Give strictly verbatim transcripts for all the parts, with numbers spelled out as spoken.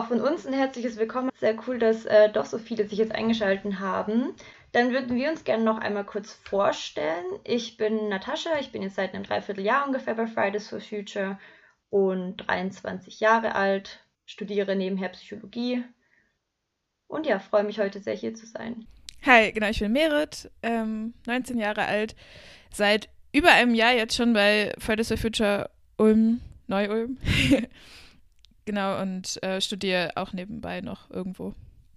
von uns ein herzliches Willkommen. Sehr cool, dass äh, doch so viele sich jetzt eingeschaltet haben. Dann würden wir uns gerne noch einmal kurz vorstellen. Ich bin Natascha, ich bin jetzt seit einem Dreivierteljahr ungefähr bei Fridays for Future und dreiundzwanzig Jahre alt, studiere nebenher Psychologie und ja, freue mich heute sehr hier zu sein. Hi, genau, ich bin Merit, ähm, neunzehn Jahre alt, seit über einem Jahr jetzt schon bei Fridays for Future Ulm, Neu-Ulm. Genau, und äh, studiere auch nebenbei noch irgendwo.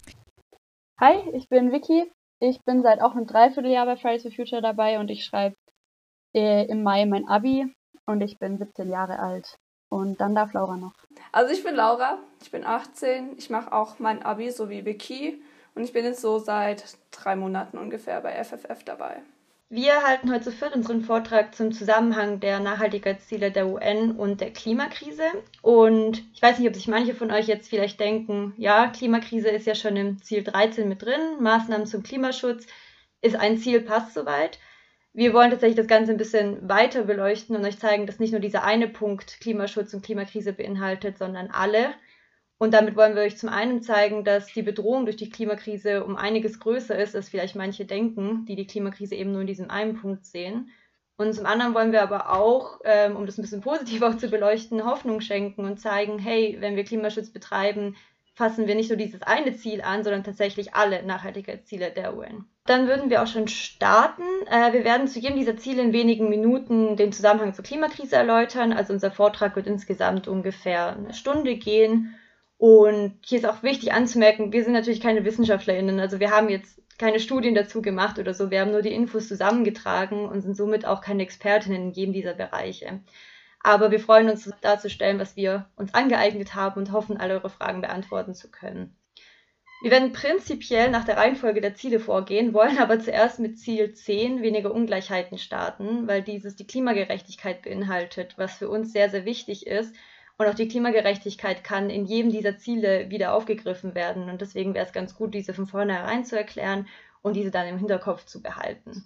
Hi, ich bin Vicky. Ich bin seit auch einem Dreivierteljahr bei Fridays for Future dabei und ich schreibe äh, im Mai mein Abi und ich bin siebzehn Jahre alt. Und dann darf Laura noch. Also ich bin Laura, ich bin achtzehn, ich mache auch mein Abi, so wie Vicky. Und ich bin jetzt so seit drei Monaten ungefähr bei F F F dabei. Wir halten heute zu viert unseren Vortrag zum Zusammenhang der Nachhaltigkeitsziele der U N und der Klimakrise. Und ich weiß nicht, ob sich manche von euch jetzt vielleicht denken, ja, Klimakrise ist ja schon im Ziel dreizehn mit drin, Maßnahmen zum Klimaschutz ist ein Ziel, passt soweit. Wir wollen tatsächlich das Ganze ein bisschen weiter beleuchten und euch zeigen, dass nicht nur dieser eine Punkt Klimaschutz und Klimakrise beinhaltet, sondern alle. Und damit wollen wir euch zum einen zeigen, dass die Bedrohung durch die Klimakrise um einiges größer ist, als vielleicht manche denken, die die Klimakrise eben nur in diesem einen Punkt sehen. Und zum anderen wollen wir aber auch, ähm, um das ein bisschen positiv auch zu beleuchten, Hoffnung schenken und zeigen, hey, wenn wir Klimaschutz betreiben, fassen wir nicht nur dieses eine Ziel an, sondern tatsächlich alle Nachhaltigkeitsziele der U N. Dann würden wir auch schon starten. Äh, wir werden zu jedem dieser Ziele in wenigen Minuten den Zusammenhang zur Klimakrise erläutern. Also unser Vortrag wird insgesamt ungefähr eine Stunde gehen. Und hier ist auch wichtig anzumerken, wir sind natürlich keine WissenschaftlerInnen, also wir haben jetzt keine Studien dazu gemacht oder so, wir haben nur die Infos zusammengetragen und sind somit auch keine Expertinnen in jedem dieser Bereiche. Aber wir freuen uns darzustellen, was wir uns angeeignet haben und hoffen, alle eure Fragen beantworten zu können. Wir werden prinzipiell nach der Reihenfolge der Ziele vorgehen, wollen aber zuerst mit Ziel zehn, weniger Ungleichheiten, starten, weil dieses die Klimagerechtigkeit beinhaltet, was für uns sehr, sehr wichtig ist. Und auch die Klimagerechtigkeit kann in jedem dieser Ziele wieder aufgegriffen werden. Und deswegen wäre es ganz gut, diese von vornherein zu erklären und diese dann im Hinterkopf zu behalten.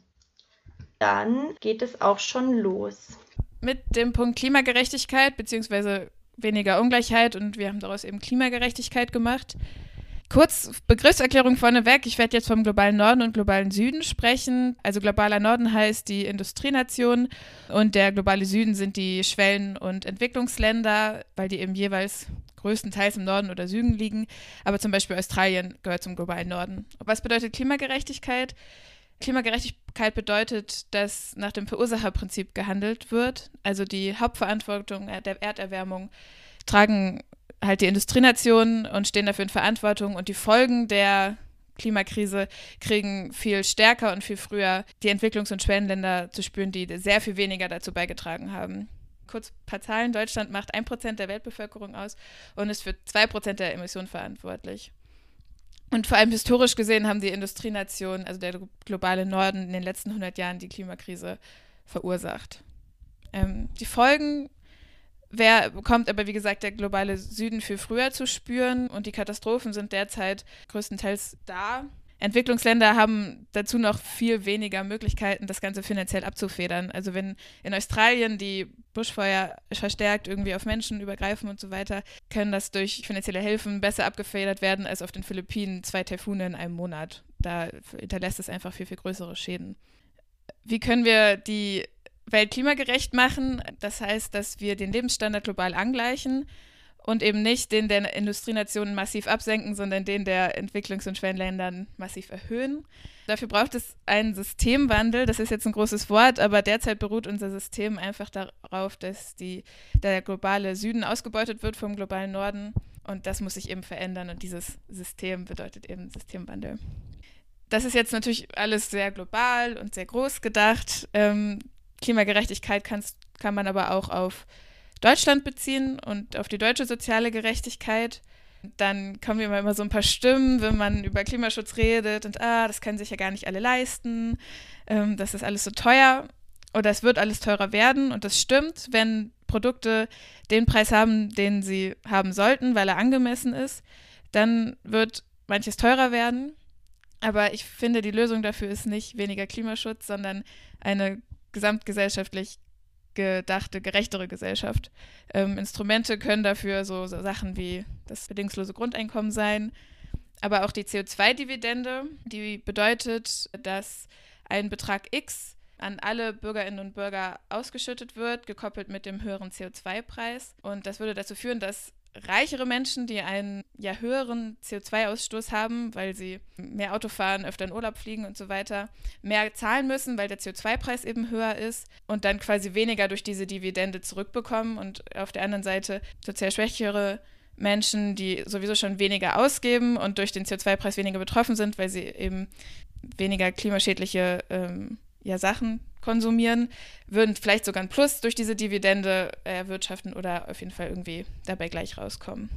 Dann geht es auch schon los. Mit dem Punkt Klimagerechtigkeit bzw. weniger Ungleichheit und wir haben daraus eben Klimagerechtigkeit gemacht. Kurz Begriffserklärung vorneweg. Ich werde jetzt vom globalen Norden und globalen Süden sprechen. Also globaler Norden heißt die Industrienationen und der globale Süden sind die Schwellen- und Entwicklungsländer, weil die eben jeweils größtenteils im Norden oder Süden liegen. Aber zum Beispiel Australien gehört zum globalen Norden. Was bedeutet Klimagerechtigkeit? Klimagerechtigkeit bedeutet, dass nach dem Verursacherprinzip gehandelt wird. Also die Hauptverantwortung der Erderwärmung tragen halt die Industrienationen und stehen dafür in Verantwortung und die Folgen der Klimakrise kriegen viel stärker und viel früher die Entwicklungs- und Schwellenländer zu spüren, die sehr viel weniger dazu beigetragen haben. Kurz ein paar Zahlen. Deutschland macht ein Prozent der Weltbevölkerung aus und ist für zwei Prozent der Emissionen verantwortlich. Und vor allem historisch gesehen haben die Industrienationen, also der globale Norden, in den letzten hundert Jahren die Klimakrise verursacht. Ähm, die Folgen Wer bekommt aber, wie gesagt, der globale Süden viel früher zu spüren und die Katastrophen sind derzeit größtenteils da. Entwicklungsländer haben dazu noch viel weniger Möglichkeiten, das Ganze finanziell abzufedern. Also wenn in Australien die Buschfeuer verstärkt irgendwie auf Menschen übergreifen und so weiter, können das durch finanzielle Hilfen besser abgefedert werden als auf den Philippinen zwei Taifune in einem Monat. Da hinterlässt es einfach viel, viel größere Schäden. Wie können wir die Welt klimagerecht machen? Das heißt, dass wir den Lebensstandard global angleichen und eben nicht den der Industrienationen massiv absenken, sondern den der Entwicklungs- und Schwellenländern massiv erhöhen. Dafür braucht es einen Systemwandel. Das ist jetzt ein großes Wort, aber derzeit beruht unser System einfach darauf, dass die, der globale Süden ausgebeutet wird vom globalen Norden und das muss sich eben verändern und dieses System bedeutet eben Systemwandel. Das ist jetzt natürlich alles sehr global und sehr groß gedacht. Ähm, Klimagerechtigkeit kann, kann man aber auch auf Deutschland beziehen und auf die deutsche soziale Gerechtigkeit. Dann kommen immer, immer so ein paar Stimmen, wenn man über Klimaschutz redet und ah, das können sich ja gar nicht alle leisten, ähm, das ist alles so teuer oder es wird alles teurer werden und das stimmt, wenn Produkte den Preis haben, den sie haben sollten, weil er angemessen ist, dann wird manches teurer werden. Aber ich finde, die Lösung dafür ist nicht weniger Klimaschutz, sondern eine gesamtgesellschaftlich gedachte, gerechtere Gesellschaft. Ähm, Instrumente können dafür so, so Sachen wie das bedingungslose Grundeinkommen sein, aber auch die C O zwei Dividende, die bedeutet, dass ein Betrag X an alle Bürgerinnen und Bürger ausgeschüttet wird, gekoppelt mit dem höheren C O zwei Preis. Und das würde dazu führen, dass reichere Menschen, die einen ja höheren C O zwei Ausstoß haben, weil sie mehr Auto fahren, öfter in Urlaub fliegen und so weiter, mehr zahlen müssen, weil der C O zwei Preis eben höher ist und dann quasi weniger durch diese Dividende zurückbekommen. Und auf der anderen Seite sozial schwächere Menschen, die sowieso schon weniger ausgeben und durch den C O zwei Preis weniger betroffen sind, weil sie eben weniger klimaschädliche ähm, ja, Sachen konsumieren, würden vielleicht sogar ein Plus durch diese Dividende erwirtschaften oder auf jeden Fall irgendwie dabei gleich rauskommen.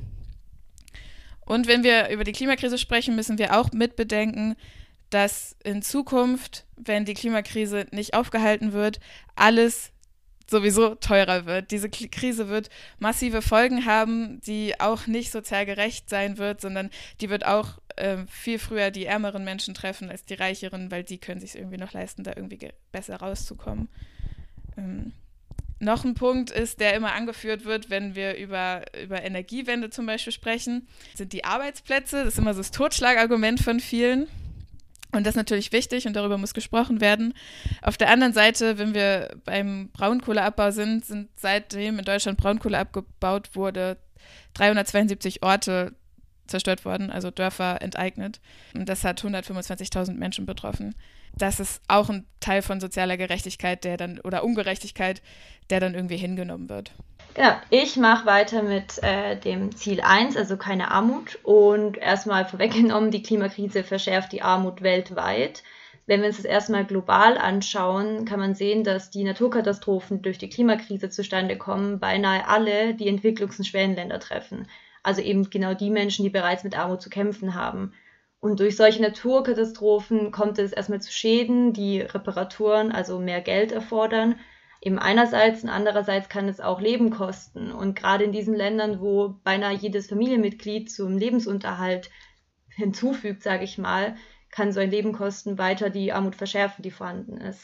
Und wenn wir über die Klimakrise sprechen, müssen wir auch mitbedenken, dass in Zukunft, wenn die Klimakrise nicht aufgehalten wird, alles sowieso teurer wird. Diese Krise wird massive Folgen haben, die auch nicht sozial gerecht sein wird, sondern die wird auch äh, viel früher die ärmeren Menschen treffen als die reicheren, weil die können sich irgendwie noch leisten, da irgendwie ge- besser rauszukommen. Ähm, noch ein Punkt ist, der immer angeführt wird, wenn wir über, über Energiewende zum Beispiel sprechen, sind die Arbeitsplätze. Das ist immer so das Totschlagargument von vielen. Und das ist natürlich wichtig und darüber muss gesprochen werden. Auf der anderen Seite, wenn wir beim Braunkohleabbau sind, sind seitdem in Deutschland Braunkohle abgebaut wurde, dreihundertzweiundsiebzig Orte zerstört worden, also Dörfer enteignet. Und das hat hundertfünfundzwanzigtausend Menschen betroffen. Das ist auch ein Teil von sozialer Gerechtigkeit, der dann oder Ungerechtigkeit, der dann irgendwie hingenommen wird. Genau, ich mache weiter mit äh, dem Ziel eins, also keine Armut. Und erstmal vorweggenommen, die Klimakrise verschärft die Armut weltweit. Wenn wir uns das erstmal global anschauen, kann man sehen, dass die Naturkatastrophen, die durch die Klimakrise zustande kommen, beinahe alle die Entwicklungs- und Schwellenländer treffen. Also eben genau die Menschen, die bereits mit Armut zu kämpfen haben. Und durch solche Naturkatastrophen kommt es erstmal zu Schäden, die Reparaturen, also mehr Geld erfordern. Eben einerseits und andererseits kann es auch Leben kosten. Und gerade in diesen Ländern, wo beinahe jedes Familienmitglied zum Lebensunterhalt hinzufügt, sage ich mal, kann so ein Lebenkosten weiter die Armut verschärfen, die vorhanden ist.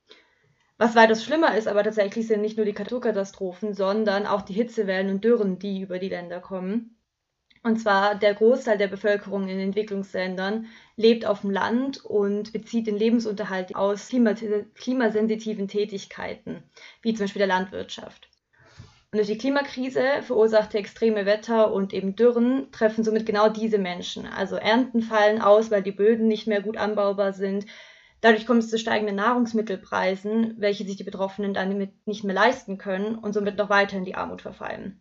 Was weitaus schlimmer ist, aber tatsächlich sind nicht nur die Naturkatastrophen, sondern auch die Hitzewellen und Dürren, die über die Länder kommen. Und zwar der Großteil der Bevölkerung in Entwicklungsländern lebt auf dem Land und bezieht den Lebensunterhalt aus klimasensitiven Tätigkeiten, wie zum Beispiel der Landwirtschaft. Und durch die Klimakrise verursachte extreme Wetter und eben Dürren treffen somit genau diese Menschen. Also Ernten fallen aus, weil die Böden nicht mehr gut anbaubar sind. Dadurch kommt es zu steigenden Nahrungsmittelpreisen, welche sich die Betroffenen dann nicht mehr leisten können und somit noch weiter in die Armut verfallen.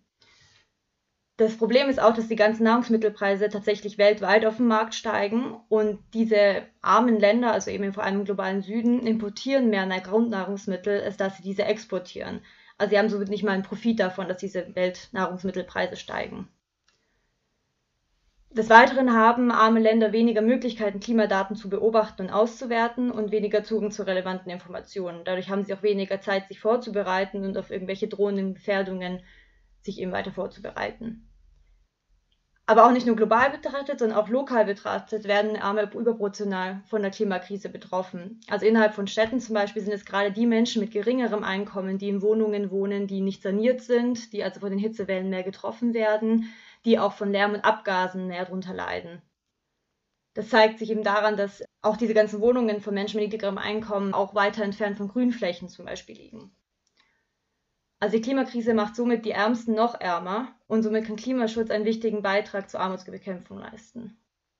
Das Problem ist auch, dass die ganzen Nahrungsmittelpreise tatsächlich weltweit auf dem Markt steigen und diese armen Länder, also eben vor allem im globalen Süden, importieren mehr Grundnahrungsmittel, als dass sie diese exportieren. Also sie haben somit nicht mal einen Profit davon, dass diese Weltnahrungsmittelpreise steigen. Des Weiteren haben arme Länder weniger Möglichkeiten, Klimadaten zu beobachten und auszuwerten und weniger Zugang zu relevanten Informationen. Dadurch haben sie auch weniger Zeit, sich vorzubereiten und auf irgendwelche drohenden Gefährdungen sich eben weiter vorzubereiten. Aber auch nicht nur global betrachtet, sondern auch lokal betrachtet werden Arme überproportional von der Klimakrise betroffen. Also innerhalb von Städten zum Beispiel sind es gerade die Menschen mit geringerem Einkommen, die in Wohnungen wohnen, die nicht saniert sind, die also von den Hitzewellen mehr getroffen werden, die auch von Lärm und Abgasen mehr darunter leiden. Das zeigt sich eben daran, dass auch diese ganzen Wohnungen von Menschen mit niedrigerem Einkommen auch weiter entfernt von Grünflächen zum Beispiel liegen. Also die Klimakrise macht somit die Ärmsten noch ärmer und somit kann Klimaschutz einen wichtigen Beitrag zur Armutsbekämpfung leisten.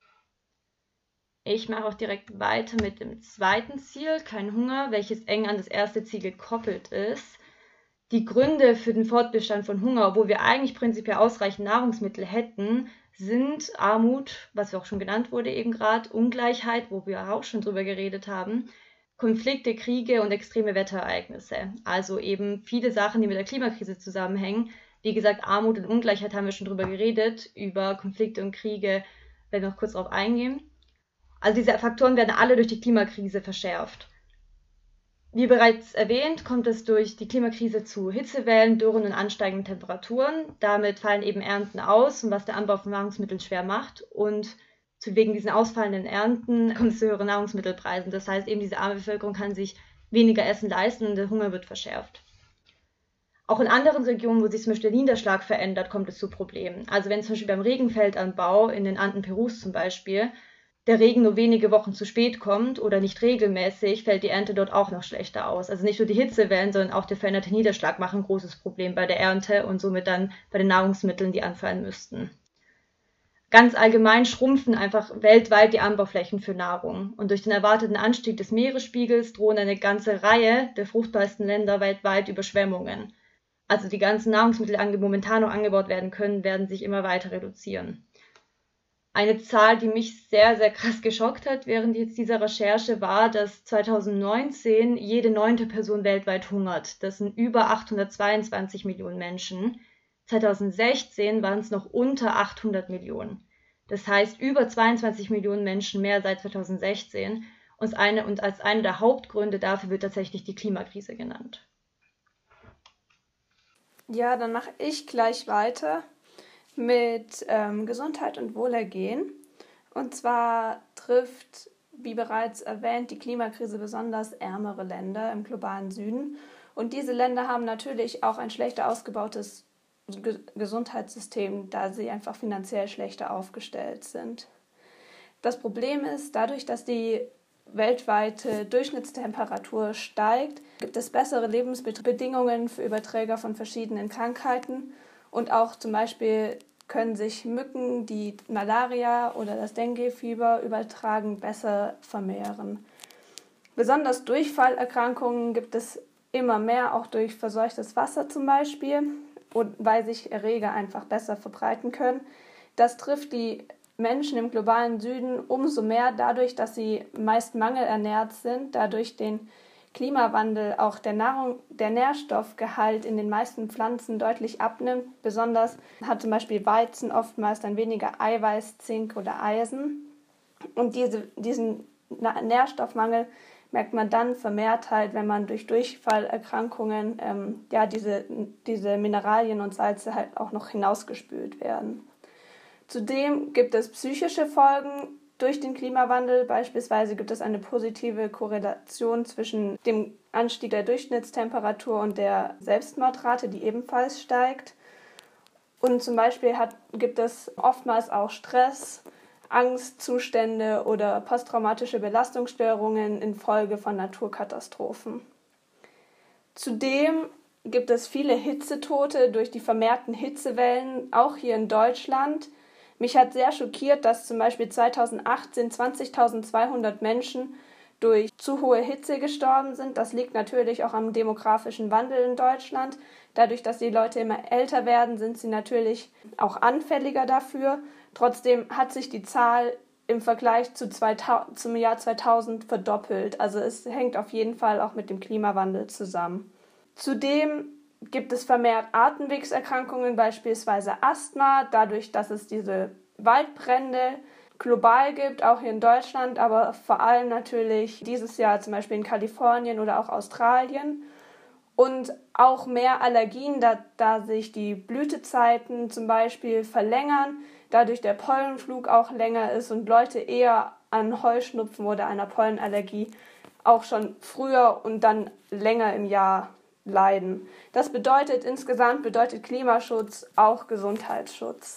Ich mache auch direkt weiter mit dem zweiten Ziel, kein Hunger, welches eng an das erste Ziel gekoppelt ist. Die Gründe für den Fortbestand von Hunger, obwohl wir eigentlich prinzipiell ausreichend Nahrungsmittel hätten, sind Armut, was auch schon genannt wurde eben gerade, Ungleichheit, wo wir auch schon drüber geredet haben, Konflikte, Kriege und extreme Wetterereignisse. Also eben viele Sachen, die mit der Klimakrise zusammenhängen. Wie gesagt, Armut und Ungleichheit haben wir schon drüber geredet. Über Konflikte und Kriege werden wir noch kurz darauf eingehen. Also diese Faktoren werden alle durch die Klimakrise verschärft. Wie bereits erwähnt, kommt es durch die Klimakrise zu Hitzewellen, Dürren und ansteigenden Temperaturen. Damit fallen eben Ernten aus, was der Anbau von Nahrungsmitteln schwer macht. Und wegen diesen ausfallenden Ernten kommt es zu höheren Nahrungsmittelpreisen. Das heißt, eben diese arme Bevölkerung kann sich weniger Essen leisten und der Hunger wird verschärft. Auch in anderen Regionen, wo sich zum Beispiel der Niederschlag verändert, kommt es zu Problemen. Also wenn zum Beispiel beim Regenfeldanbau in den Anden Perus zum Beispiel der Regen nur wenige Wochen zu spät kommt oder nicht regelmäßig, fällt die Ernte dort auch noch schlechter aus. Also nicht nur die Hitzewellen, sondern auch der veränderte Niederschlag machen ein großes Problem bei der Ernte und somit dann bei den Nahrungsmitteln, die anfallen müssten. Ganz allgemein schrumpfen einfach weltweit die Anbauflächen für Nahrung. Und durch den erwarteten Anstieg des Meeresspiegels drohen eine ganze Reihe der fruchtbarsten Länder weltweit Überschwemmungen. Also die ganzen Nahrungsmittel, die momentan noch angebaut werden können, werden sich immer weiter reduzieren. Eine Zahl, die mich sehr, sehr krass geschockt hat während jetzt dieser Recherche, war, dass zweitausendneunzehn jede neunte Person weltweit hungert. Das sind über achthundertzweiundzwanzig Millionen Menschen. zweitausendsechzehn waren es noch unter achthundert Millionen. Das heißt, über zweiundzwanzig Millionen Menschen mehr seit zweitausendsechzehn. Und, eine, und als einer der Hauptgründe dafür wird tatsächlich die Klimakrise genannt. Ja, dann mache ich gleich weiter mit ähm, Gesundheit und Wohlergehen. Und zwar trifft, wie bereits erwähnt, die Klimakrise besonders ärmere Länder im globalen Süden. Und diese Länder haben natürlich auch ein schlechter ausgebautes Ge- Gesundheitssystem, da sie einfach finanziell schlechter aufgestellt sind. Das Problem ist, dadurch, dass die weltweite Durchschnittstemperatur steigt, gibt es bessere Lebensbedingungen für Überträger von verschiedenen Krankheiten. Und auch zum Beispiel können sich Mücken, die Malaria oder das Dengue-Fieber übertragen, besser vermehren. Besonders Durchfallerkrankungen gibt es immer mehr, auch durch verseuchtes Wasser zum Beispiel, und weil sich Erreger einfach besser verbreiten können. Das trifft die Menschen im globalen Süden umso mehr dadurch, dass sie meist mangelernährt sind, dadurch den Klimawandel auch der Nahrung, der Nährstoffgehalt in den meisten Pflanzen deutlich abnimmt. Besonders hat zum Beispiel Weizen oftmals dann weniger Eiweiß, Zink oder Eisen. Und diese, diesen Nährstoffmangel merkt man dann vermehrt halt, wenn man durch Durchfallerkrankungen ähm, ja, diese, diese Mineralien und Salze halt auch noch hinausgespült werden. Zudem gibt es psychische Folgen durch den Klimawandel. Beispielsweise gibt es eine positive Korrelation zwischen dem Anstieg der Durchschnittstemperatur und der Selbstmordrate, die ebenfalls steigt. Und zum Beispiel hat, gibt es oftmals auch Stress, Angstzustände oder posttraumatische Belastungsstörungen infolge von Naturkatastrophen. Zudem gibt es viele Hitzetote durch die vermehrten Hitzewellen, auch hier in Deutschland. Mich hat sehr schockiert, dass zum Beispiel zweitausendachtzehn zwanzigtausendzweihundert Menschen durch zu hohe Hitze gestorben sind. Das liegt natürlich auch am demografischen Wandel in Deutschland. Dadurch, dass die Leute immer älter werden, sind sie natürlich auch anfälliger dafür. Trotzdem hat sich die Zahl im Vergleich zu zweitausend, zum Jahr zweitausend verdoppelt. Also es hängt auf jeden Fall auch mit dem Klimawandel zusammen. Zudem gibt es vermehrt Atemwegserkrankungen, beispielsweise Asthma, dadurch, dass es diese Waldbrände global gibt, auch hier in Deutschland, aber vor allem natürlich dieses Jahr zum Beispiel in Kalifornien oder auch Australien. Und auch mehr Allergien, da, da sich die Blütezeiten zum Beispiel verlängern, dadurch der Pollenflug auch länger ist und Leute eher an Heuschnupfen oder einer Pollenallergie auch schon früher und dann länger im Jahr leiden. Das bedeutet insgesamt, bedeutet Klimaschutz auch Gesundheitsschutz.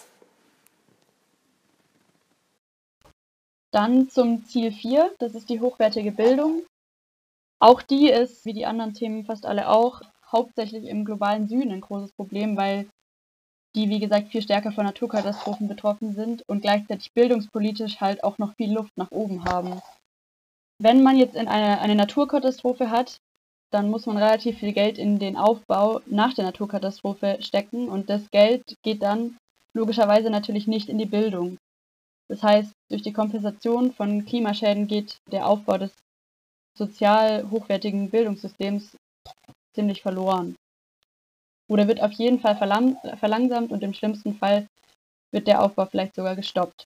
Dann zum Ziel vier, das ist die hochwertige Bildung. Auch die ist, wie die anderen Themen fast alle auch, hauptsächlich im globalen Süden ein großes Problem, weil die, wie gesagt, viel stärker von Naturkatastrophen betroffen sind und gleichzeitig bildungspolitisch halt auch noch viel Luft nach oben haben. Wenn man jetzt in eine, eine Naturkatastrophe hat, dann muss man relativ viel Geld in den Aufbau nach der Naturkatastrophe stecken und das Geld geht dann logischerweise natürlich nicht in die Bildung. Das heißt, durch die Kompensation von Klimaschäden geht der Aufbau des sozial hochwertigen Bildungssystems ziemlich verloren. Oder wird auf jeden Fall verlang- verlangsamt und im schlimmsten Fall wird der Aufbau vielleicht sogar gestoppt.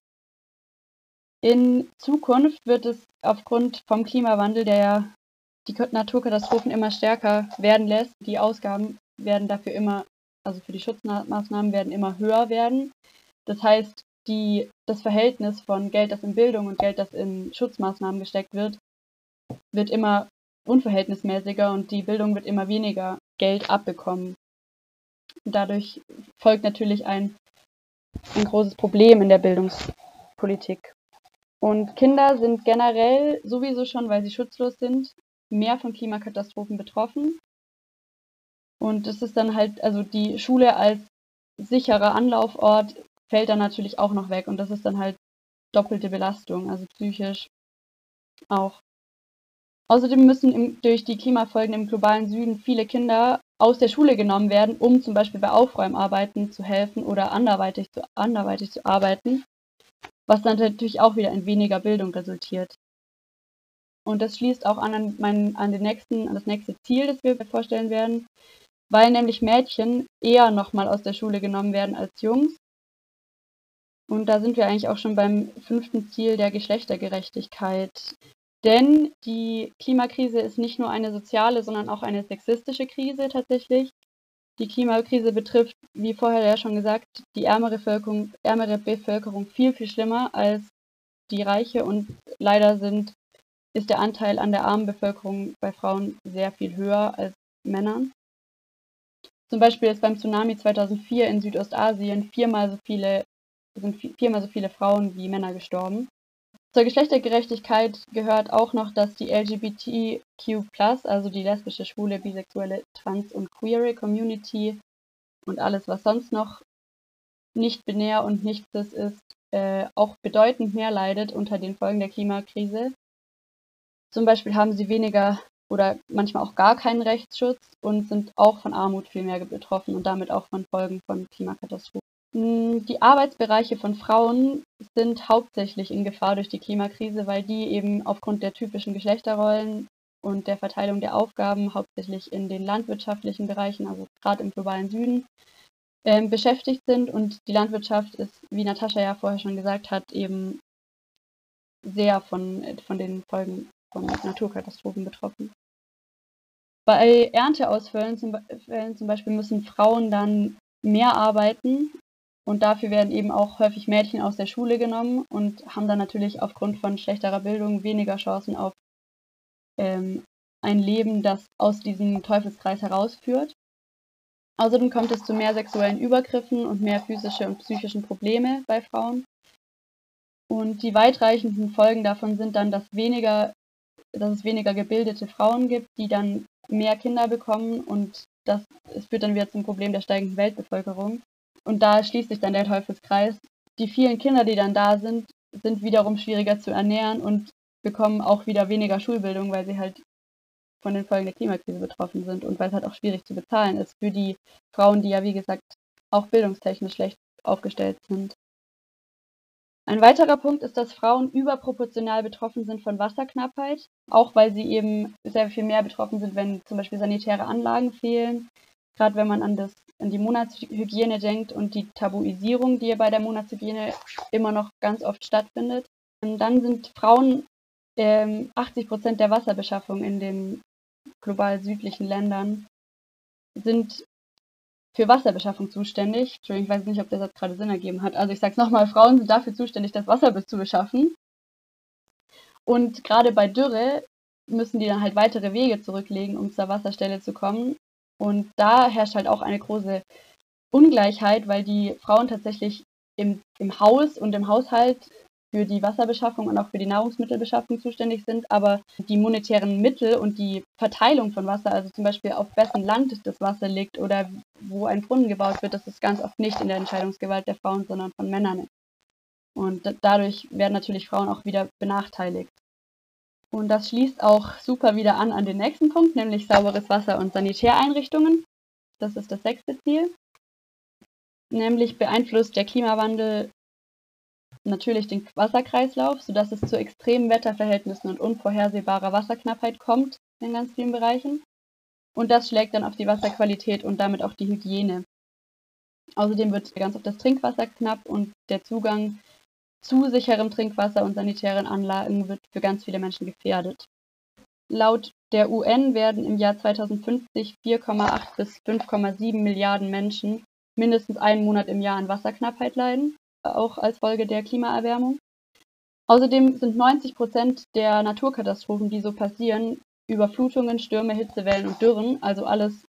In Zukunft wird es aufgrund vom Klimawandel, der ja die Naturkatastrophen immer stärker werden lässt, die Ausgaben werden dafür immer, also für die Schutzmaßnahmen werden immer höher werden. Das heißt, die, das Verhältnis von Geld, das in Bildung und Geld, das in Schutzmaßnahmen gesteckt wird, wird immer unverhältnismäßiger und die Bildung wird immer weniger Geld abbekommen. Dadurch folgt natürlich ein, ein großes Problem in der Bildungspolitik. Und Kinder sind generell sowieso schon, weil sie schutzlos sind, mehr von Klimakatastrophen betroffen. Und es ist dann halt, also die Schule als sicherer Anlaufort fällt dann natürlich auch noch weg. Und das ist dann halt doppelte Belastung, also psychisch auch. Außerdem müssen im, durch die Klimafolgen im globalen Süden viele Kinder aus der Schule genommen werden, um zum Beispiel bei Aufräumarbeiten zu helfen oder anderweitig zu, anderweitig zu arbeiten, was dann natürlich auch wieder in weniger Bildung resultiert. Und das schließt auch an, mein, an, den nächsten, an das nächste Ziel, das wir vorstellen werden, weil nämlich Mädchen eher nochmal aus der Schule genommen werden als Jungs. Und da sind wir eigentlich auch schon beim fünften Ziel der Geschlechtergerechtigkeit. Denn die Klimakrise ist nicht nur eine soziale, sondern auch eine sexistische Krise tatsächlich. Die Klimakrise betrifft, wie vorher ja schon gesagt, die ärmere Bevölkerung, ärmere Bevölkerung viel, viel schlimmer als die reiche. Und leider sind, ist der Anteil an der armen Bevölkerung bei Frauen sehr viel höher als Männern. Zum Beispiel ist beim Tsunami zweitausendvier in Südostasien viermal so viele, sind viermal so viele Frauen wie Männer gestorben. Zur Geschlechtergerechtigkeit gehört auch noch, dass die L G B T Q plus, also die lesbische, schwule, bisexuelle, trans- und queere Community und alles, was sonst noch nicht binär und nicht cis ist, äh, auch bedeutend mehr leidet unter den Folgen der Klimakrise. Zum Beispiel haben sie weniger oder manchmal auch gar keinen Rechtsschutz und sind auch von Armut viel mehr betroffen und damit auch von Folgen von Klimakatastrophen. Die Arbeitsbereiche von Frauen sind hauptsächlich in Gefahr durch die Klimakrise, weil die eben aufgrund der typischen Geschlechterrollen und der Verteilung der Aufgaben hauptsächlich in den landwirtschaftlichen Bereichen, also gerade im globalen Süden, äh, beschäftigt sind. Und die Landwirtschaft ist, wie Natascha ja vorher schon gesagt hat, eben sehr von, von den Folgen von Naturkatastrophen betroffen. Bei Ernteausfällen zum, zum Beispiel müssen Frauen dann mehr arbeiten. Und dafür werden eben auch häufig Mädchen aus der Schule genommen und haben dann natürlich aufgrund von schlechterer Bildung weniger Chancen auf ähm, ein Leben, das aus diesem Teufelskreis herausführt. Außerdem kommt es zu mehr sexuellen Übergriffen und mehr physische und psychischen Probleme bei Frauen. Und die weitreichenden Folgen davon sind dann, dass, weniger, dass es weniger gebildete Frauen gibt, die dann mehr Kinder bekommen und das, es führt dann wieder zum Problem der steigenden Weltbevölkerung. Und da schließt sich dann der Teufelskreis. Die vielen Kinder, die dann da sind, sind wiederum schwieriger zu ernähren und bekommen auch wieder weniger Schulbildung, weil sie halt von den Folgen der Klimakrise betroffen sind und weil es halt auch schwierig zu bezahlen ist für die Frauen, die ja, wie gesagt, auch bildungstechnisch schlecht aufgestellt sind. Ein weiterer Punkt ist, dass Frauen überproportional betroffen sind von Wasserknappheit, auch weil sie eben sehr viel mehr betroffen sind, wenn zum Beispiel sanitäre Anlagen fehlen. Gerade wenn man an, das, an die Monatshygiene denkt und die Tabuisierung, die ja bei der Monatshygiene immer noch ganz oft stattfindet. Und dann sind Frauen ähm, achtzig Prozent der Wasserbeschaffung in den global südlichen Ländern sind für Wasserbeschaffung zuständig. Entschuldigung, ich weiß nicht, ob das jetzt gerade Sinn ergeben hat. Also ich sage es nochmal, Frauen sind dafür zuständig, das Wasser zu beschaffen. Und gerade bei Dürre müssen die dann halt weitere Wege zurücklegen, um zur Wasserstelle zu kommen. Und da herrscht halt auch eine große Ungleichheit, weil die Frauen tatsächlich im, im Haus und im Haushalt für die Wasserbeschaffung und auch für die Nahrungsmittelbeschaffung zuständig sind, aber die monetären Mittel und die Verteilung von Wasser, also zum Beispiel auf wessen Land das Wasser liegt oder wo ein Brunnen gebaut wird, das ist ganz oft nicht in der Entscheidungsgewalt der Frauen, sondern von Männern. Und dadurch werden natürlich Frauen auch wieder benachteiligt. Und das schließt auch super wieder an an den nächsten Punkt, nämlich sauberes Wasser und Sanitäreinrichtungen. Das ist das sechste Ziel. Nämlich beeinflusst der Klimawandel natürlich den Wasserkreislauf, sodass es zu extremen Wetterverhältnissen und unvorhersehbarer Wasserknappheit kommt in ganz vielen Bereichen. Und das schlägt dann auf die Wasserqualität und damit auch die Hygiene. Außerdem wird ganz oft das Trinkwasser knapp und der Zugang zu sicherem Trinkwasser und sanitären Anlagen wird für ganz viele Menschen gefährdet. Laut der U N werden im Jahr zweitausendfünfzig vier Komma acht bis fünf Komma sieben Milliarden Menschen mindestens einen Monat im Jahr an Wasserknappheit leiden, auch als Folge der Klimaerwärmung. Außerdem sind neunzig Prozent der Naturkatastrophen, die so passieren, Überflutungen, Stürme, Hitzewellen und Dürren, also alles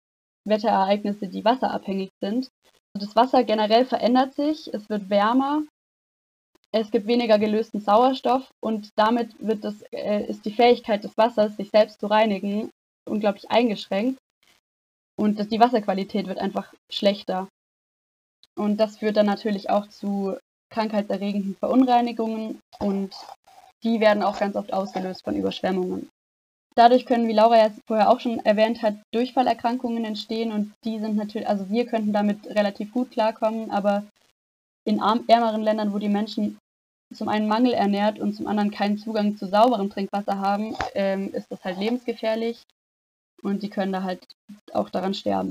Wetterereignisse, die wasserabhängig sind. Das Wasser generell verändert sich, es wird wärmer, es gibt weniger gelösten Sauerstoff und damit wird das, äh, ist die Fähigkeit des Wassers, sich selbst zu reinigen, unglaublich eingeschränkt und das, die Wasserqualität wird einfach schlechter. Und das führt dann natürlich auch zu krankheitserregenden Verunreinigungen und die werden auch ganz oft ausgelöst von Überschwemmungen. Dadurch können, wie Laura ja vorher auch schon erwähnt hat, Durchfallerkrankungen entstehen und die sind natürlich, also wir könnten damit relativ gut klarkommen, aber in arm, ärmeren Ländern, wo die Menschen zum einen Mangel ernährt und zum anderen keinen Zugang zu sauberem Trinkwasser haben, ähm, ist das halt lebensgefährlich und die können da halt auch daran sterben.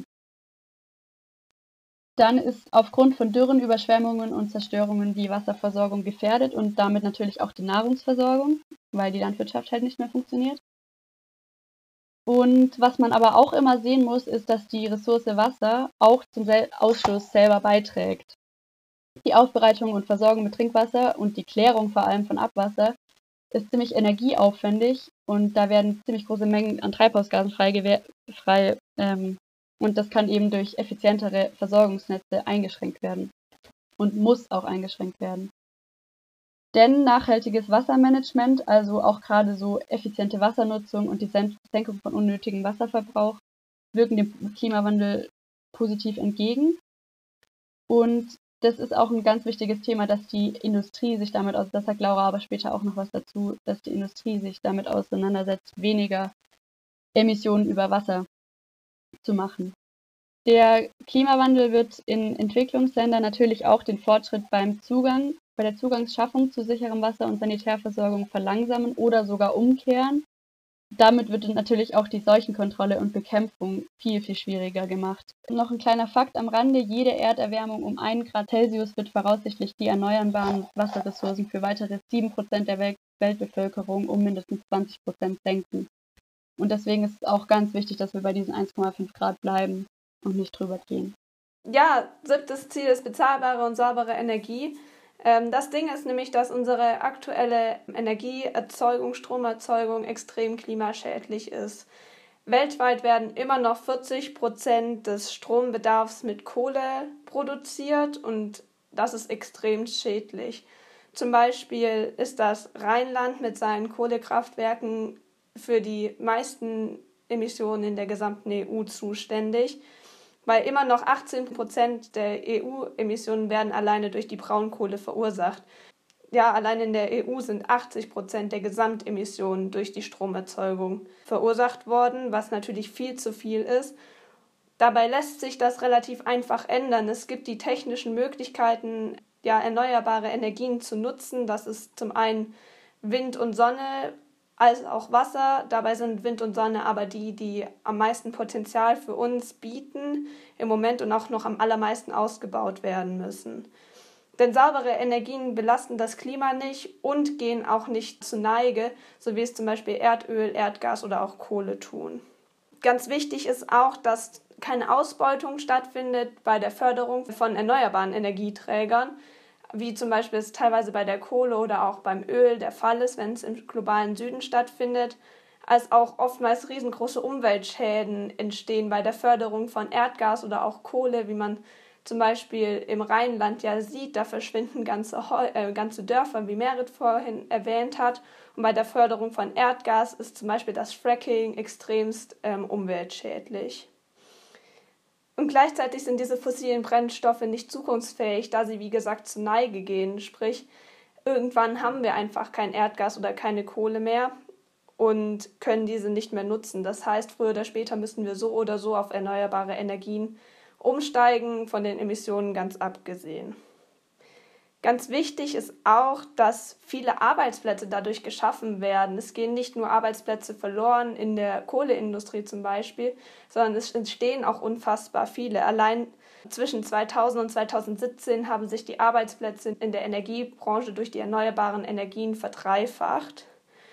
Dann ist aufgrund von Dürren, Überschwemmungen und Zerstörungen die Wasserversorgung gefährdet und damit natürlich auch die Nahrungsversorgung, weil die Landwirtschaft halt nicht mehr funktioniert. Und was man aber auch immer sehen muss, ist, dass die Ressource Wasser auch zum Ausstoß selber beiträgt. Die Aufbereitung und Versorgung mit Trinkwasser und die Klärung vor allem von Abwasser ist ziemlich energieaufwendig und da werden ziemlich große Mengen an Treibhausgasen frei, frei ähm, und das kann eben durch effizientere Versorgungsnetze eingeschränkt werden und muss auch eingeschränkt werden. Denn nachhaltiges Wassermanagement, also auch gerade so effiziente Wassernutzung und die Senkung von unnötigem Wasserverbrauch, wirken dem Klimawandel positiv entgegen. Und das ist auch ein ganz wichtiges Thema, dass die Industrie sich damit auseinandersetzt, das sagt Laura aber später auch noch was dazu, dass die Industrie sich damit auseinandersetzt, weniger Emissionen über Wasser zu machen. Der Klimawandel wird in Entwicklungsländern natürlich auch den Fortschritt beim Zugang, bei der Zugangsschaffung zu sicherem Wasser und Sanitärversorgung verlangsamen oder sogar umkehren. Damit wird natürlich auch die Seuchenkontrolle und Bekämpfung viel, viel schwieriger gemacht. Noch ein kleiner Fakt am Rande, jede Erderwärmung um einen Grad Celsius wird voraussichtlich die erneuerbaren Wasserressourcen für weitere sieben Prozent der Welt Weltbevölkerung um mindestens zwanzig Prozent senken. Und deswegen ist es auch ganz wichtig, dass wir bei diesen eins Komma fünf Grad bleiben und nicht drüber gehen. Ja, siebtes Ziel ist bezahlbare und saubere Energie. Das Ding ist nämlich, dass unsere aktuelle Energieerzeugung, Stromerzeugung extrem klimaschädlich ist. Weltweit werden immer noch vierzig Prozent des Strombedarfs mit Kohle produziert und das ist extrem schädlich. Zum Beispiel ist das Rheinland mit seinen Kohlekraftwerken für die meisten Emissionen in der gesamten E U zuständig, weil immer noch achtzehn Prozent der E U-Emissionen werden alleine durch die Braunkohle verursacht. Ja, allein in der E U sind achtzig Prozent der Gesamtemissionen durch die Stromerzeugung verursacht worden, was natürlich viel zu viel ist. Dabei lässt sich das relativ einfach ändern. Es gibt die technischen Möglichkeiten, ja, erneuerbare Energien zu nutzen. Das ist zum einen Wind und Sonne, als auch Wasser. Dabei sind Wind und Sonne aber die, die am meisten Potenzial für uns bieten im Moment und auch noch am allermeisten ausgebaut werden müssen. Denn saubere Energien belasten das Klima nicht und gehen auch nicht zu Neige, so wie es zum Beispiel Erdöl, Erdgas oder auch Kohle tun. Ganz wichtig ist auch, dass keine Ausbeutung stattfindet bei der Förderung von erneuerbaren Energieträgern, wie zum Beispiel es teilweise bei der Kohle oder auch beim Öl der Fall ist, wenn es im globalen Süden stattfindet, als auch oftmals riesengroße Umweltschäden entstehen bei der Förderung von Erdgas oder auch Kohle, wie man zum Beispiel im Rheinland ja sieht, da verschwinden ganze, Heu- äh, ganze Dörfer, wie Merit vorhin erwähnt hat. Und bei der Förderung von Erdgas ist zum Beispiel das Fracking extremst ähm, umweltschädlich. Und gleichzeitig sind diese fossilen Brennstoffe nicht zukunftsfähig, da sie, wie gesagt, zur Neige gehen. Sprich, irgendwann haben wir einfach kein Erdgas oder keine Kohle mehr und können diese nicht mehr nutzen. Das heißt, früher oder später müssen wir so oder so auf erneuerbare Energien umsteigen, von den Emissionen ganz abgesehen. Ganz wichtig ist auch, dass viele Arbeitsplätze dadurch geschaffen werden. Es gehen nicht nur Arbeitsplätze verloren in der Kohleindustrie zum Beispiel, sondern es entstehen auch unfassbar viele. Allein zwischen zweitausend und zweitausendsiebzehn haben sich die Arbeitsplätze in der Energiebranche durch die erneuerbaren Energien verdreifacht.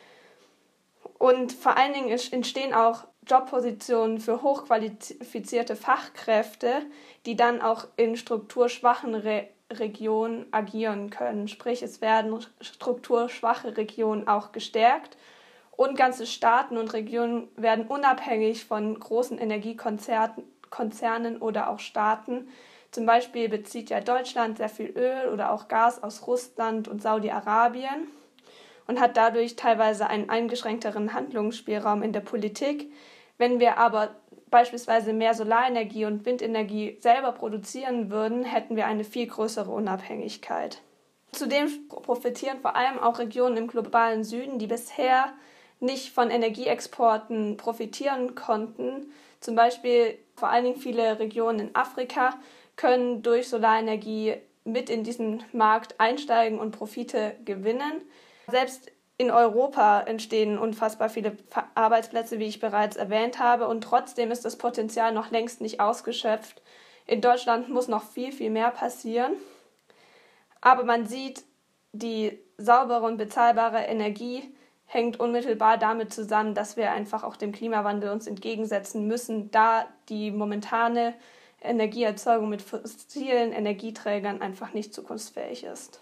Und vor allen Dingen entstehen auch Jobpositionen für hochqualifizierte Fachkräfte, die dann auch in strukturschwachen Re- Regionen agieren können. Sprich, es werden strukturschwache Regionen auch gestärkt und ganze Staaten und Regionen werden unabhängig von großen Energiekonzernen Konzernen oder auch Staaten. Zum Beispiel bezieht ja Deutschland sehr viel Öl oder auch Gas aus Russland und Saudi-Arabien und hat dadurch teilweise einen eingeschränkteren Handlungsspielraum in der Politik. Wenn wir aber beispielsweise mehr Solarenergie und Windenergie selber produzieren würden, hätten wir eine viel größere Unabhängigkeit. Zudem profitieren vor allem auch Regionen im globalen Süden, die bisher nicht von Energieexporten profitieren konnten. Zum Beispiel vor allen Dingen viele Regionen in Afrika können durch Solarenergie mit in diesen Markt einsteigen und Profite gewinnen. Selbst in Europa entstehen unfassbar viele Arbeitsplätze, wie ich bereits erwähnt habe, und trotzdem ist das Potenzial noch längst nicht ausgeschöpft. In Deutschland muss noch viel, viel mehr passieren. Aber man sieht, die saubere und bezahlbare Energie hängt unmittelbar damit zusammen, dass wir einfach auch dem Klimawandel uns entgegensetzen müssen, da die momentane Energieerzeugung mit fossilen Energieträgern einfach nicht zukunftsfähig ist.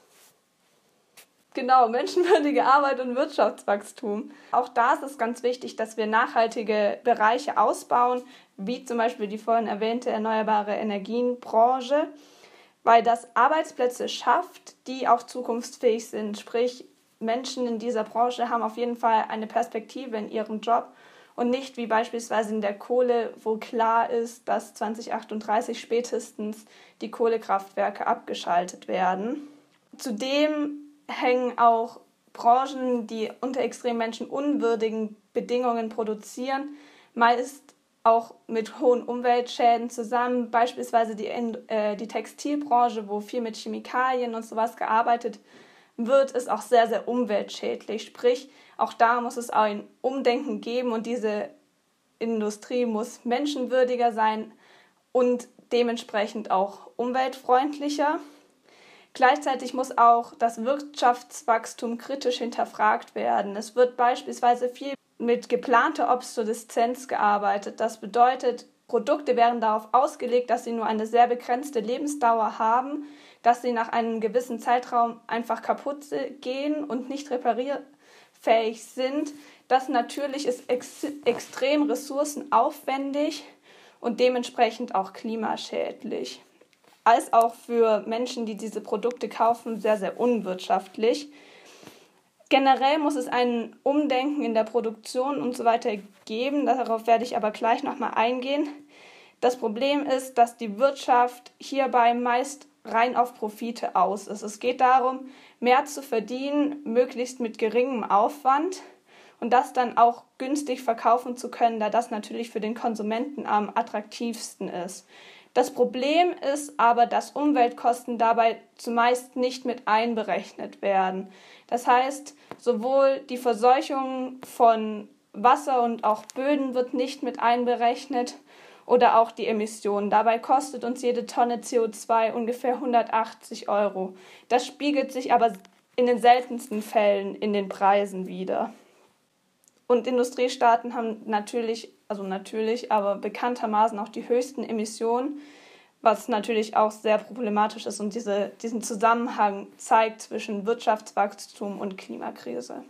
Genau, menschenwürdige Arbeit und Wirtschaftswachstum. Auch da ist es ganz wichtig, dass wir nachhaltige Bereiche ausbauen, wie zum Beispiel die vorhin erwähnte erneuerbare Energienbranche, weil das Arbeitsplätze schafft, die auch zukunftsfähig sind. Sprich, Menschen in dieser Branche haben auf jeden Fall eine Perspektive in ihrem Job und nicht wie beispielsweise in der Kohle, wo klar ist, dass zwanzig achtunddreißig spätestens die Kohlekraftwerke abgeschaltet werden. Zudem hängen auch Branchen, die unter extrem menschenunwürdigen Bedingungen produzieren, meist auch mit hohen Umweltschäden zusammen. Beispielsweise die, äh, die Textilbranche, wo viel mit Chemikalien und sowas gearbeitet wird, ist auch sehr, sehr umweltschädlich. Sprich, auch da muss es ein Umdenken geben und diese Industrie muss menschenwürdiger sein und dementsprechend auch umweltfreundlicher. Gleichzeitig muss auch das Wirtschaftswachstum kritisch hinterfragt werden. Es wird beispielsweise viel mit geplanter Obsoleszenz gearbeitet. Das bedeutet, Produkte werden darauf ausgelegt, dass sie nur eine sehr begrenzte Lebensdauer haben, dass sie nach einem gewissen Zeitraum einfach kaputt gehen und nicht reparierfähig sind. Das natürlich ist ex- extrem ressourcenaufwendig und dementsprechend auch klimaschädlich. Als auch für Menschen, die diese Produkte kaufen, sehr, sehr unwirtschaftlich. Generell muss es ein Umdenken in der Produktion und so weiter geben. Darauf werde ich aber gleich nochmal eingehen. Das Problem ist, dass die Wirtschaft hierbei meist rein auf Profite aus ist. Es geht darum, mehr zu verdienen, möglichst mit geringem Aufwand und das dann auch günstig verkaufen zu können, da das natürlich für den Konsumenten am attraktivsten ist. Das Problem ist aber, dass Umweltkosten dabei zumeist nicht mit einberechnet werden. Das heißt, sowohl die Verseuchung von Wasser und auch Böden wird nicht mit einberechnet oder auch die Emissionen. Dabei kostet uns jede Tonne C O zwei ungefähr hundertachtzig Euro. Das spiegelt sich aber in den seltensten Fällen in den Preisen wider. Und Industriestaaten haben natürlich, also natürlich, aber bekanntermaßen auch die höchsten Emissionen, was natürlich auch sehr problematisch ist und diese, diesen Zusammenhang zeigt zwischen Wirtschaftswachstum und Klimakrise.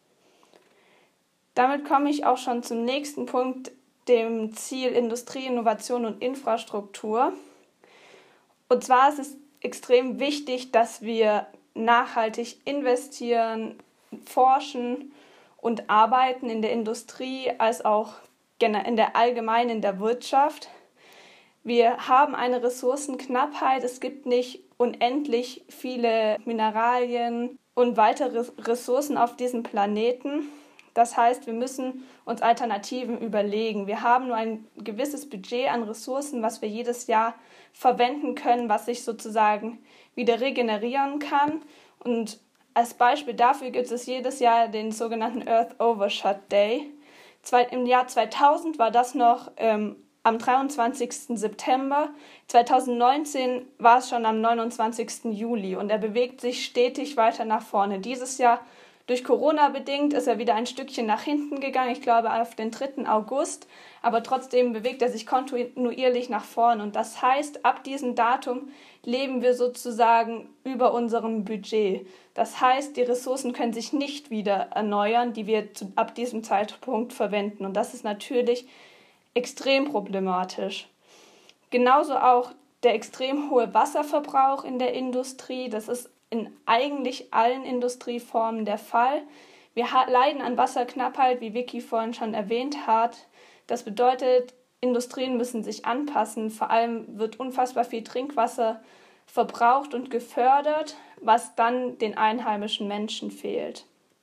Damit komme ich auch schon zum nächsten Punkt, dem Ziel Industrie, Innovation und Infrastruktur. Und zwar ist es extrem wichtig, dass wir nachhaltig investieren, forschen und arbeiten in der Industrie als auch in der allgemeinen in der Wirtschaft. Wir haben eine Ressourcenknappheit. Es gibt nicht unendlich viele Mineralien und weitere Ressourcen auf diesem Planeten. Das heißt, wir müssen uns Alternativen überlegen. Wir haben nur ein gewisses Budget an Ressourcen, was wir jedes Jahr verwenden können, was sich sozusagen wieder regenerieren kann. Und als Beispiel dafür gibt es jedes Jahr den sogenannten Earth Overshot Day. Im Jahr zweitausend war das noch ähm, am dreiundzwanzigsten September. zweitausendneunzehn war es schon am neunundzwanzigsten Juli und er bewegt sich stetig weiter nach vorne. Dieses Jahr durch Corona bedingt ist er wieder ein Stückchen nach hinten gegangen, ich glaube auf den dritten August, aber trotzdem bewegt er sich kontinuierlich nach vorne und das heißt, ab diesem Datum leben wir sozusagen über unserem Budget. Das heißt, die Ressourcen können sich nicht wieder erneuern, die wir zu, ab diesem Zeitpunkt verwenden und das ist natürlich extrem problematisch. Genauso auch der extrem hohe Wasserverbrauch in der Industrie. Das ist in eigentlich allen Industrieformen der Fall. Wir leiden an Wasserknappheit, wie Vicky vorhin schon erwähnt hat. Das bedeutet, Industrien müssen sich anpassen. Vor allem wird unfassbar viel Trinkwasser verbraucht und gefördert, was dann den einheimischen Menschen fehlt.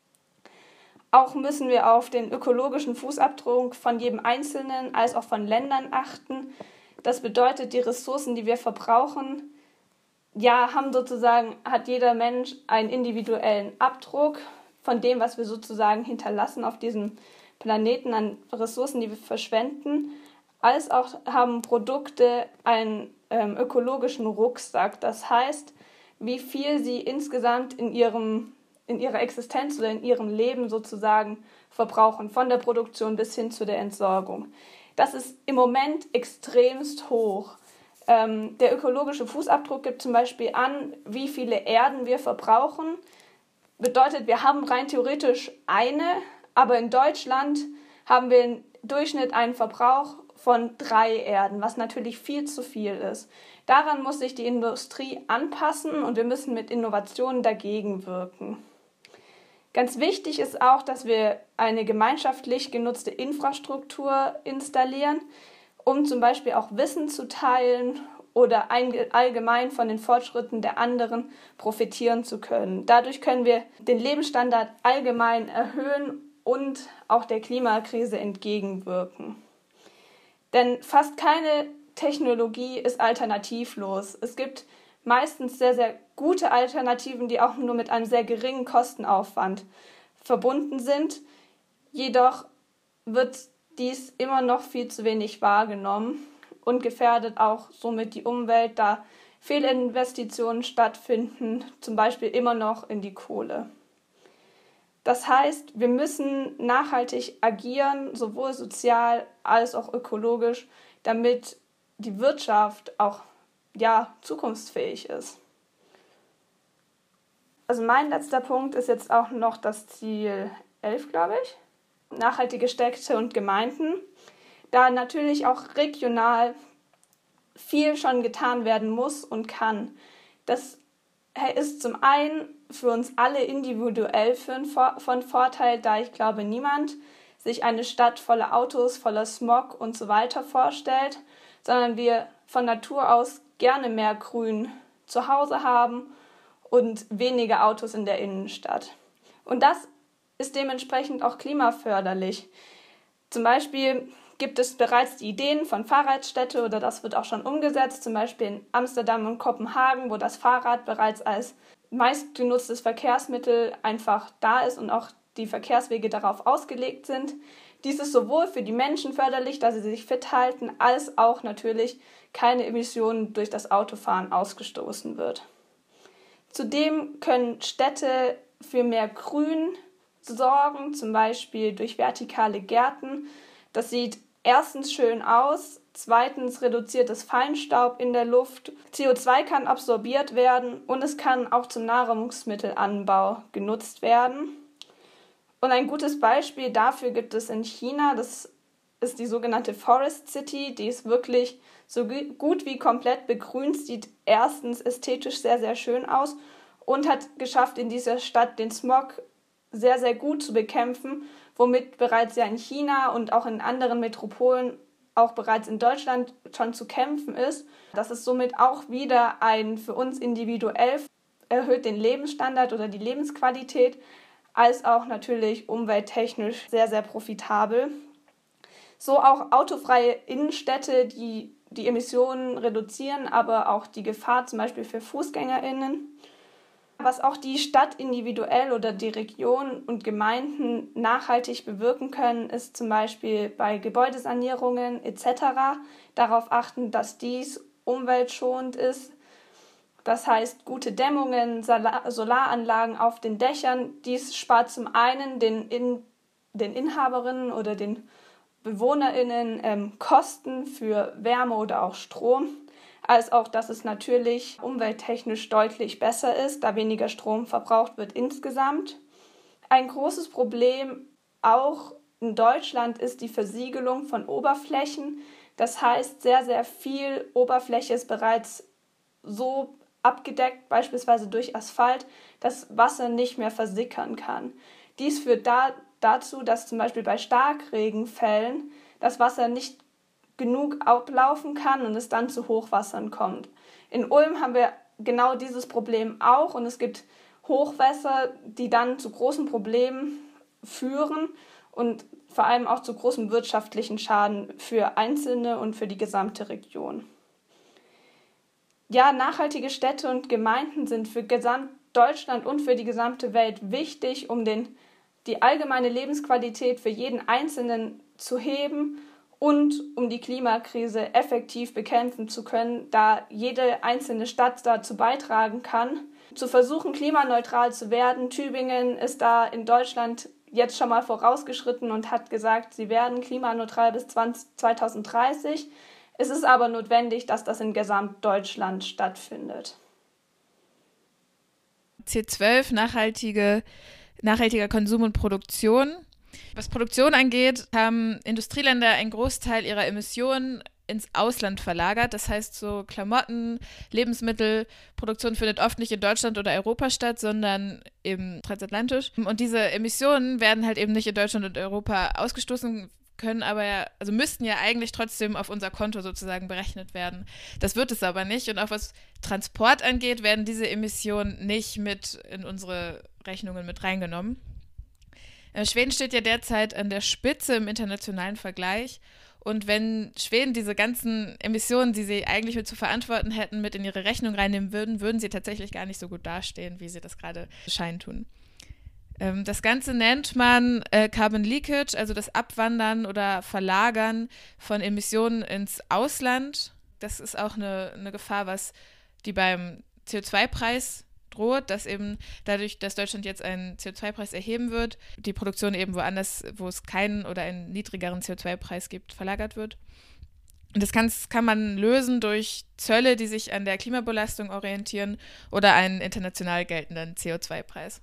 Auch müssen wir auf den ökologischen Fußabdruck von jedem Einzelnen als auch von Ländern achten. Das bedeutet, die Ressourcen, die wir verbrauchen, ja, haben sozusagen, hat jeder Mensch einen individuellen Abdruck von dem, was wir sozusagen hinterlassen auf diesem Planeten an Ressourcen, die wir verschwenden, als auch haben Produkte einen ähm, ökologischen Rucksack. Das heißt, wie viel sie insgesamt in ihrem, in ihrer Existenz oder in ihrem Leben sozusagen verbrauchen, von der Produktion bis hin zu der Entsorgung. Das ist im Moment extremst hoch. Ähm, der ökologische Fußabdruck gibt zum Beispiel an, wie viele Erden wir verbrauchen. Bedeutet, wir haben rein theoretisch eine, aber in Deutschland haben wir im Durchschnitt einen Verbrauch von drei Erden, was natürlich viel zu viel ist. Daran muss sich die Industrie anpassen und wir müssen mit Innovationen dagegen wirken. Ganz wichtig ist auch, dass wir eine gemeinschaftlich genutzte Infrastruktur installieren, um zum Beispiel auch Wissen zu teilen oder allgemein von den Fortschritten der anderen profitieren zu können. Dadurch können wir den Lebensstandard allgemein erhöhen und auch der Klimakrise entgegenwirken. Denn fast keine Technologie ist alternativlos. Es gibt meistens sehr, sehr gute Alternativen, die auch nur mit einem sehr geringen Kostenaufwand verbunden sind. Jedoch wird dies immer noch viel zu wenig wahrgenommen und gefährdet auch somit die Umwelt, da Fehlinvestitionen stattfinden, zum Beispiel immer noch in die Kohle. Das heißt, wir müssen nachhaltig agieren, sowohl sozial als auch ökologisch, damit die Wirtschaft auch ja, zukunftsfähig ist. Also mein letzter Punkt ist jetzt auch noch das Ziel elf, glaube ich. Nachhaltige Städte und Gemeinden. Da natürlich auch regional viel schon getan werden muss und kann. Das ist zum einen für uns alle individuell von Vorteil, da ich glaube, niemand sich eine Stadt voller Autos, voller Smog und so weiter vorstellt, sondern wir von Natur aus gerne mehr Grün zu Hause haben und weniger Autos in der Innenstadt. Und das ist dementsprechend auch klimaförderlich. Zum Beispiel gibt es bereits die Ideen von Fahrradstädte oder das wird auch schon umgesetzt, zum Beispiel in Amsterdam und Kopenhagen, wo das Fahrrad bereits als meistgenutztes Verkehrsmittel einfach da ist und auch die Verkehrswege darauf ausgelegt sind. Dies ist sowohl für die Menschen förderlich, da sie sich fit halten, als auch natürlich keine Emissionen durch das Autofahren ausgestoßen wird. Zudem können Städte für mehr Grün sorgen, zum Beispiel durch vertikale Gärten. Das sieht erstens schön aus, zweitens reduziert es Feinstaub in der Luft, C O zwei kann absorbiert werden und es kann auch zum Nahrungsmittelanbau genutzt werden. Und ein gutes Beispiel dafür gibt es in China, das ist die sogenannte Forest City, die ist wirklich so gut wie komplett begrünt, sieht erstens ästhetisch sehr, sehr schön aus und hat geschafft, in dieser Stadt den Smog sehr, sehr gut zu bekämpfen, womit bereits ja in China und auch in anderen Metropolen, auch bereits in Deutschland schon zu kämpfen ist. Das ist somit auch wieder ein für uns individuell erhöht den Lebensstandard oder die Lebensqualität, als auch natürlich umwelttechnisch sehr, sehr profitabel. So auch autofreie Innenstädte, die die Emissionen reduzieren, aber auch die Gefahr zum Beispiel für FußgängerInnen. Was auch die Stadt individuell oder die Region und Gemeinden nachhaltig bewirken können, ist zum Beispiel bei Gebäudesanierungen et cetera darauf achten, dass dies umweltschonend ist. Das heißt, gute Dämmungen, Solaranlagen auf den Dächern. Dies spart zum einen den, in, den Inhaberinnen oder den BewohnerInnen ähm, Kosten für Wärme oder auch Strom, als auch, dass es natürlich umwelttechnisch deutlich besser ist, da weniger Strom verbraucht wird insgesamt. Ein großes Problem auch in Deutschland ist die Versiegelung von Oberflächen. Das heißt, sehr, sehr viel Oberfläche ist bereits so abgedeckt, beispielsweise durch Asphalt, dass Wasser nicht mehr versickern kann. Dies führt da, dazu, dass zum Beispiel bei Starkregenfällen das Wasser nicht genug ablaufen kann und es dann zu Hochwassern kommt. In Ulm haben wir genau dieses Problem auch und es gibt Hochwässer, die dann zu großen Problemen führen und vor allem auch zu großem wirtschaftlichen Schaden für Einzelne und für die gesamte Region. Ja, nachhaltige Städte und Gemeinden sind für Gesamtdeutschland und für die gesamte Welt wichtig, um den, die allgemeine Lebensqualität für jeden Einzelnen zu heben und um die Klimakrise effektiv bekämpfen zu können, da jede einzelne Stadt dazu beitragen kann, zu versuchen, klimaneutral zu werden. Tübingen ist da in Deutschland jetzt schon mal vorausgeschritten und hat gesagt, sie werden klimaneutral bis zwanzig dreißig. Es ist aber notwendig, dass das in Gesamtdeutschland stattfindet. Ziel zwölf, nachhaltige, nachhaltiger Konsum und Produktion. Was Produktion angeht, haben Industrieländer einen Großteil ihrer Emissionen ins Ausland verlagert. Das heißt, so Klamotten, Lebensmittelproduktion findet oft nicht in Deutschland oder Europa statt, sondern eben transatlantisch. Und diese Emissionen werden halt eben nicht in Deutschland und Europa ausgestoßen, können aber ja, also müssten ja eigentlich trotzdem auf unser Konto sozusagen berechnet werden. Das wird es aber nicht. Und auch was Transport angeht, werden diese Emissionen nicht mit in unsere Rechnungen mit reingenommen. Schweden steht ja derzeit an der Spitze im internationalen Vergleich. Und wenn Schweden diese ganzen Emissionen, die sie eigentlich mit zu verantworten hätten, mit in ihre Rechnung reinnehmen würden, würden sie tatsächlich gar nicht so gut dastehen, wie sie das gerade scheinen tun. Ähm, das Ganze nennt man äh, Carbon Leakage, also das Abwandern oder Verlagern von Emissionen ins Ausland. Das ist auch eine, eine Gefahr, was die beim C O zwei Preis droht, dass eben dadurch, dass Deutschland jetzt einen C O zwei Preis erheben wird, die Produktion eben woanders, wo es keinen oder einen niedrigeren C O zwei Preis gibt, verlagert wird. Und das kann, kann man lösen durch Zölle, die sich an der Klimabelastung orientieren oder einen international geltenden C O zwei Preis.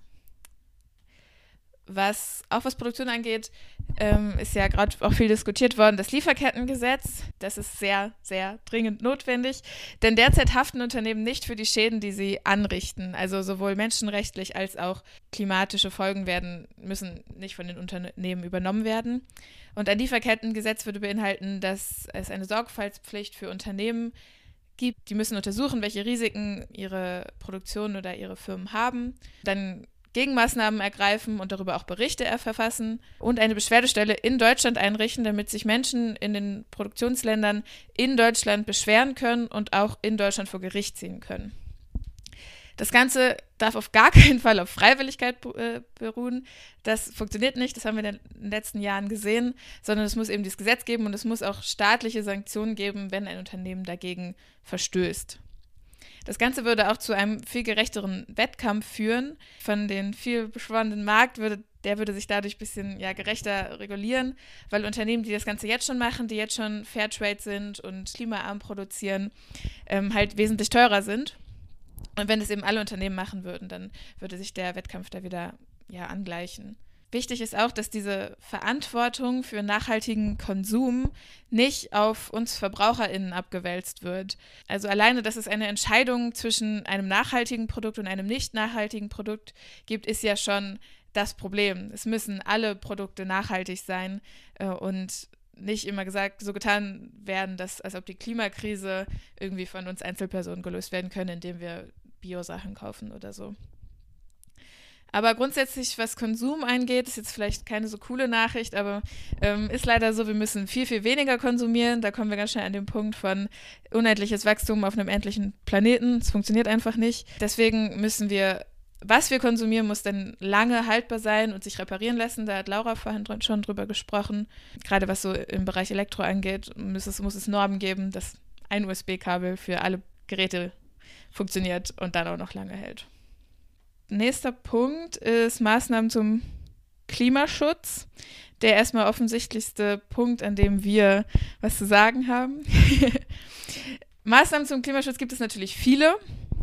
Was auch was Produktion angeht, ähm, ist ja gerade auch viel diskutiert worden, das Lieferkettengesetz. Das ist sehr, sehr dringend notwendig, denn derzeit haften Unternehmen nicht für die Schäden, die sie anrichten. Also sowohl menschenrechtlich als auch klimatische Folgen werden, müssen nicht von den Unternehmen übernommen werden. Und ein Lieferkettengesetz würde beinhalten, dass es eine Sorgfaltspflicht für Unternehmen gibt. Die müssen untersuchen, welche Risiken ihre Produktion oder ihre Firmen haben. Dann Gegenmaßnahmen ergreifen und darüber auch Berichte verfassen und eine Beschwerdestelle in Deutschland einrichten, damit sich Menschen in den Produktionsländern in Deutschland beschweren können und auch in Deutschland vor Gericht ziehen können. Das Ganze darf auf gar keinen Fall auf Freiwilligkeit äh, beruhen. Das funktioniert nicht, das haben wir in den letzten Jahren gesehen, sondern es muss eben dieses Gesetz geben und es muss auch staatliche Sanktionen geben, wenn ein Unternehmen dagegen verstößt. Das Ganze würde auch zu einem viel gerechteren Wettkampf führen. Von den viel beschworenen Markt würde, der würde sich dadurch ein bisschen ja, gerechter regulieren, weil Unternehmen, die das Ganze jetzt schon machen, die jetzt schon Fairtrade sind und klimaarm produzieren, ähm, halt wesentlich teurer sind. Und wenn es eben alle Unternehmen machen würden, dann würde sich der Wettkampf da wieder ja, angleichen. Wichtig ist auch, dass diese Verantwortung für nachhaltigen Konsum nicht auf uns VerbraucherInnen abgewälzt wird. Also alleine, dass es eine Entscheidung zwischen einem nachhaltigen Produkt und einem nicht nachhaltigen Produkt gibt, ist ja schon das Problem. Es müssen alle Produkte nachhaltig sein äh, und nicht immer gesagt, so getan werden, dass, als ob die Klimakrise irgendwie von uns Einzelpersonen gelöst werden können, indem wir Bio-Sachen kaufen oder so. Aber grundsätzlich, was Konsum angeht, ist jetzt vielleicht keine so coole Nachricht, aber ähm, ist leider so, wir müssen viel, viel weniger konsumieren. Da kommen wir ganz schnell an den Punkt von unendliches Wachstum auf einem endlichen Planeten. Es funktioniert einfach nicht. Deswegen müssen wir, was wir konsumieren, muss dann lange haltbar sein und sich reparieren lassen. Da hat Laura vorhin dr- schon drüber gesprochen. Gerade was so im Bereich Elektro angeht, muss es, muss es Normen geben, dass ein U S B-Kabel für alle Geräte funktioniert und dann auch noch lange hält. Nächster Punkt ist Maßnahmen zum Klimaschutz. Der erstmal offensichtlichste Punkt, an dem wir was zu sagen haben. Maßnahmen zum Klimaschutz gibt es natürlich viele.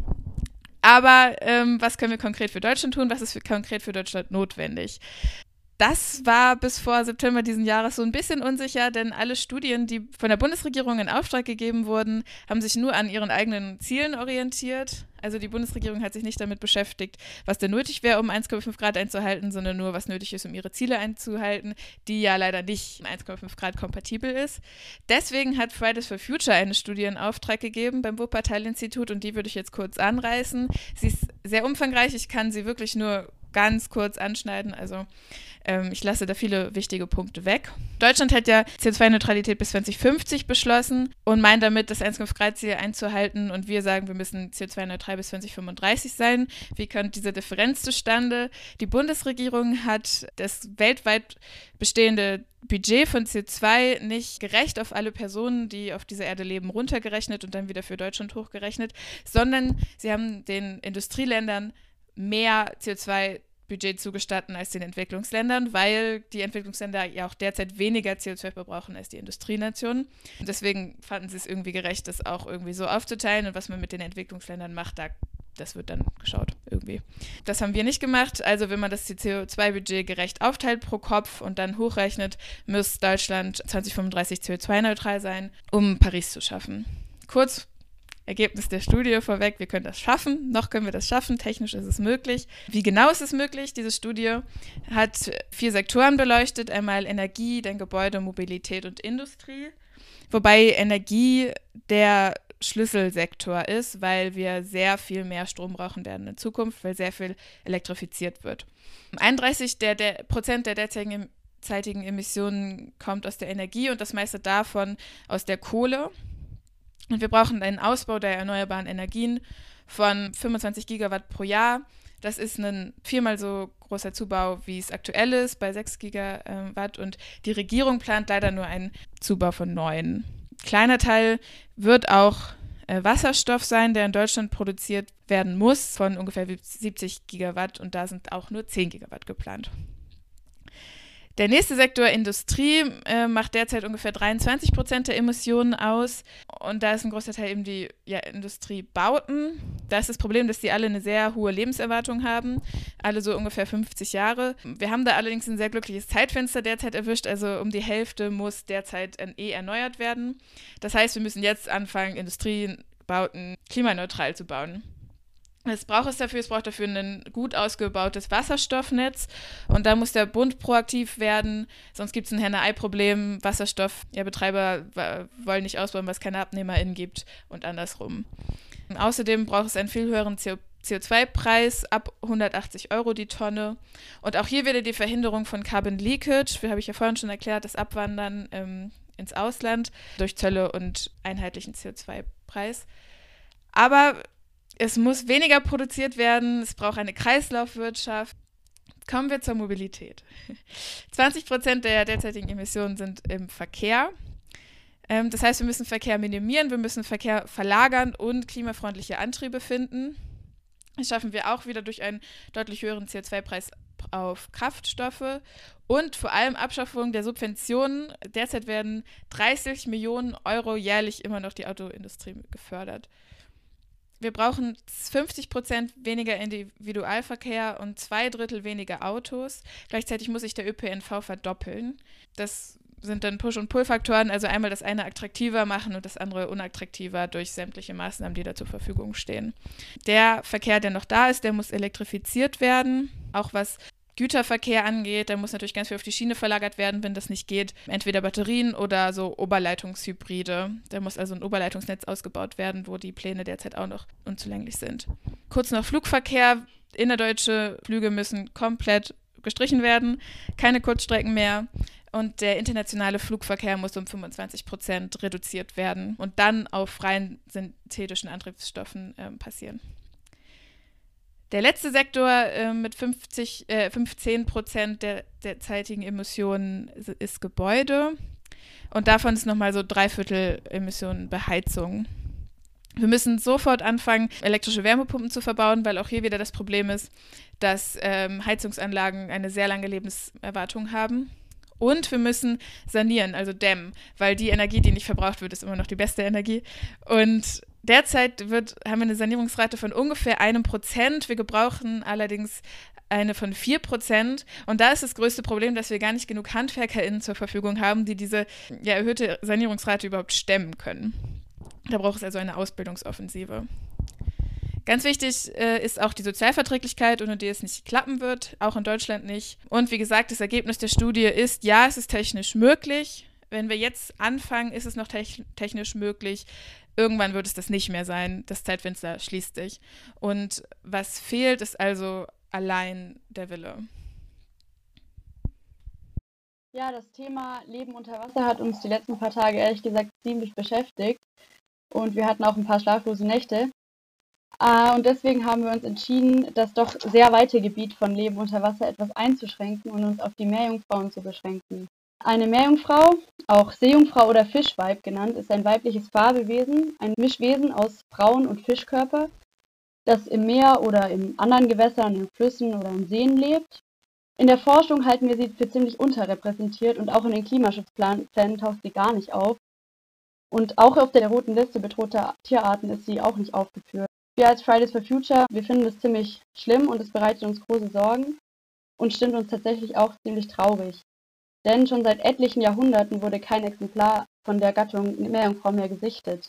Aber ähm, was können wir konkret für Deutschland tun? Was ist für, konkret für Deutschland notwendig? Das war bis vor September diesen Jahres so ein bisschen unsicher, denn alle Studien, die von der Bundesregierung in Auftrag gegeben wurden, haben sich nur an ihren eigenen Zielen orientiert. Also die Bundesregierung hat sich nicht damit beschäftigt, was denn nötig wäre, um eins Komma fünf Grad einzuhalten, sondern nur, was nötig ist, um ihre Ziele einzuhalten, die ja leider nicht eins Komma fünf Grad kompatibel ist. Deswegen hat Fridays for Future eine Studie in Auftrag gegeben beim Wuppertal-Institut und die würde ich jetzt kurz anreißen. Sie ist sehr umfangreich, ich kann sie wirklich nur ganz kurz anschneiden, also ähm, ich lasse da viele wichtige Punkte weg. Deutschland hat ja C O zwei Neutralität bis zwanzig fünfzig beschlossen und meint damit, das eins Komma fünf Grad Ziel einzuhalten und wir sagen, wir müssen C O zwei neutral bis zwanzig fünfunddreißig sein. Wie kommt diese Differenz zustande? Die Bundesregierung hat das weltweit bestehende Budget von C O zwei nicht gerecht auf alle Personen, die auf dieser Erde leben, runtergerechnet und dann wieder für Deutschland hochgerechnet, sondern sie haben den Industrieländern mehr C O zwei Budget zugestatten als den Entwicklungsländern, weil die Entwicklungsländer ja auch derzeit weniger C O zwei verbrauchen als die Industrienationen. Und deswegen fanden sie es irgendwie gerecht, das auch irgendwie so aufzuteilen und was man mit den Entwicklungsländern macht, da, das wird dann geschaut irgendwie. Das haben wir nicht gemacht, also wenn man das C O zwei Budget gerecht aufteilt pro Kopf und dann hochrechnet, muss Deutschland zwanzig fünfunddreißig C O zwei neutral sein, um Paris zu schaffen. Kurz Ergebnis der Studie vorweg, wir können das schaffen, noch können wir das schaffen, technisch ist es möglich. Wie genau ist es möglich? Diese Studie hat vier Sektoren beleuchtet, einmal Energie, dann Gebäude, Mobilität und Industrie, wobei Energie der Schlüsselsektor ist, weil wir sehr viel mehr Strom brauchen werden in Zukunft, weil sehr viel elektrifiziert wird. einunddreißig der, der Prozent der derzeitigen zeitigen Emissionen kommt aus der Energie und das meiste davon aus der Kohle. Und wir brauchen einen Ausbau der erneuerbaren Energien von fünfundzwanzig Gigawatt pro Jahr. Das ist ein viermal so großer Zubau, wie es aktuell ist, bei sechs Gigawatt. Und die Regierung plant leider nur einen Zubau von neun. Kleiner Teil wird auch äh, Wasserstoff sein, der in Deutschland produziert werden muss, von ungefähr siebzig Gigawatt. Und da sind auch nur zehn Gigawatt geplant. Der nächste Sektor, Industrie, äh, macht derzeit ungefähr dreiundzwanzig Prozent der Emissionen aus. Und da ist ein großer Teil eben die ja, Industriebauten. Da ist das Problem, dass die alle eine sehr hohe Lebenserwartung haben, alle so ungefähr fünfzig Jahre. Wir haben da allerdings ein sehr glückliches Zeitfenster derzeit erwischt, also um die Hälfte muss derzeit eh erneuert werden. Das heißt, wir müssen jetzt anfangen, Industriebauten klimaneutral zu bauen. Was braucht es dafür? Es braucht dafür ein gut ausgebautes Wasserstoffnetz und da muss der Bund proaktiv werden, sonst gibt es ein Henne-Ei-Problem. Wasserstoffbetreiber ja, wollen nicht ausbauen, weil es keine AbnehmerInnen gibt und andersrum. Und außerdem braucht es einen viel höheren C O zwei Preis ab hundertachtzig Euro die Tonne. Und auch hier wieder die Verhinderung von Carbon Leakage, wie habe ich ja vorhin schon erklärt, das Abwandern ähm, ins Ausland durch Zölle und einheitlichen C O zwei Preis. Aber es muss weniger produziert werden, es braucht eine Kreislaufwirtschaft. Kommen wir zur Mobilität. zwanzig Prozent der derzeitigen Emissionen sind im Verkehr. Ähm, das heißt, wir müssen Verkehr minimieren, wir müssen Verkehr verlagern und klimafreundliche Antriebe finden. Das schaffen wir auch wieder durch einen deutlich höheren C O zwei Preis auf Kraftstoffe und vor allem Abschaffung der Subventionen. Derzeit werden dreißig Millionen Euro jährlich immer noch die Autoindustrie gefördert. Wir brauchen fünfzig Prozent weniger Individualverkehr und zwei Drittel weniger Autos. Gleichzeitig muss sich der Ö P N V verdoppeln. Das sind dann Push- und Pull-Faktoren, also einmal das eine attraktiver machen und das andere unattraktiver durch sämtliche Maßnahmen, die da zur Verfügung stehen. Der Verkehr, der noch da ist, der muss elektrifiziert werden, auch was Güterverkehr angeht, da muss natürlich ganz viel auf die Schiene verlagert werden, wenn das nicht geht. Entweder Batterien oder so Oberleitungshybride. Da muss also ein Oberleitungsnetz ausgebaut werden, wo die Pläne derzeit auch noch unzulänglich sind. Kurz noch Flugverkehr. Innerdeutsche Flüge müssen komplett gestrichen werden. Keine Kurzstrecken mehr. Und der internationale Flugverkehr muss um fünfundzwanzig Prozent reduziert werden und dann auf freien synthetischen Antriebsstoffen äh, passieren. Der letzte Sektor äh, mit fünfzig, äh, fünfzehn Prozent der derzeitigen Emissionen ist Gebäude und davon ist nochmal so drei Viertel Emissionen Beheizung. Wir müssen sofort anfangen, elektrische Wärmepumpen zu verbauen, weil auch hier wieder das Problem ist, dass ähm, Heizungsanlagen eine sehr lange Lebenserwartung haben. Und wir müssen sanieren, also dämmen, weil die Energie, die nicht verbraucht wird, ist immer noch die beste Energie. Und derzeit wird, haben wir eine Sanierungsrate von ungefähr einem Prozent. Wir gebrauchen allerdings eine von vier Prozent. Und da ist das größte Problem, dass wir gar nicht genug HandwerkerInnen zur Verfügung haben, die diese ja, erhöhte Sanierungsrate überhaupt stemmen können. Da braucht es also eine Ausbildungsoffensive. Ganz wichtig äh, ist auch die Sozialverträglichkeit, ohne die es nicht klappen wird, auch in Deutschland nicht. Und wie gesagt, das Ergebnis der Studie ist, ja, es ist technisch möglich. Wenn wir jetzt anfangen, ist es noch te- technisch möglich. Irgendwann wird es das nicht mehr sein. Das Zeitfenster schließt sich. Und was fehlt, ist also allein der Wille. Ja, das Thema Leben unter Wasser hat uns die letzten paar Tage ehrlich gesagt ziemlich beschäftigt. Und wir hatten auch ein paar schlaflose Nächte. Uh, und deswegen haben wir uns entschieden, das doch sehr weite Gebiet von Leben unter Wasser etwas einzuschränken und uns auf die Meerjungfrauen zu beschränken. Eine Meerjungfrau, auch Seejungfrau oder Fischweib genannt, ist ein weibliches Fabelwesen, ein Mischwesen aus Frauen- und Fischkörper, das im Meer oder in anderen Gewässern, in Flüssen oder in Seen lebt. In der Forschung halten wir sie für ziemlich unterrepräsentiert und auch in den Klimaschutzplänen taucht sie gar nicht auf. Und auch auf der roten Liste bedrohter Tierarten ist sie auch nicht aufgeführt. Wir als Fridays for Future, wir finden das ziemlich schlimm und es bereitet uns große Sorgen und stimmt uns tatsächlich auch ziemlich traurig. Denn schon seit etlichen Jahrhunderten wurde kein Exemplar von der Gattung Meerjungfrau mehr gesichtet.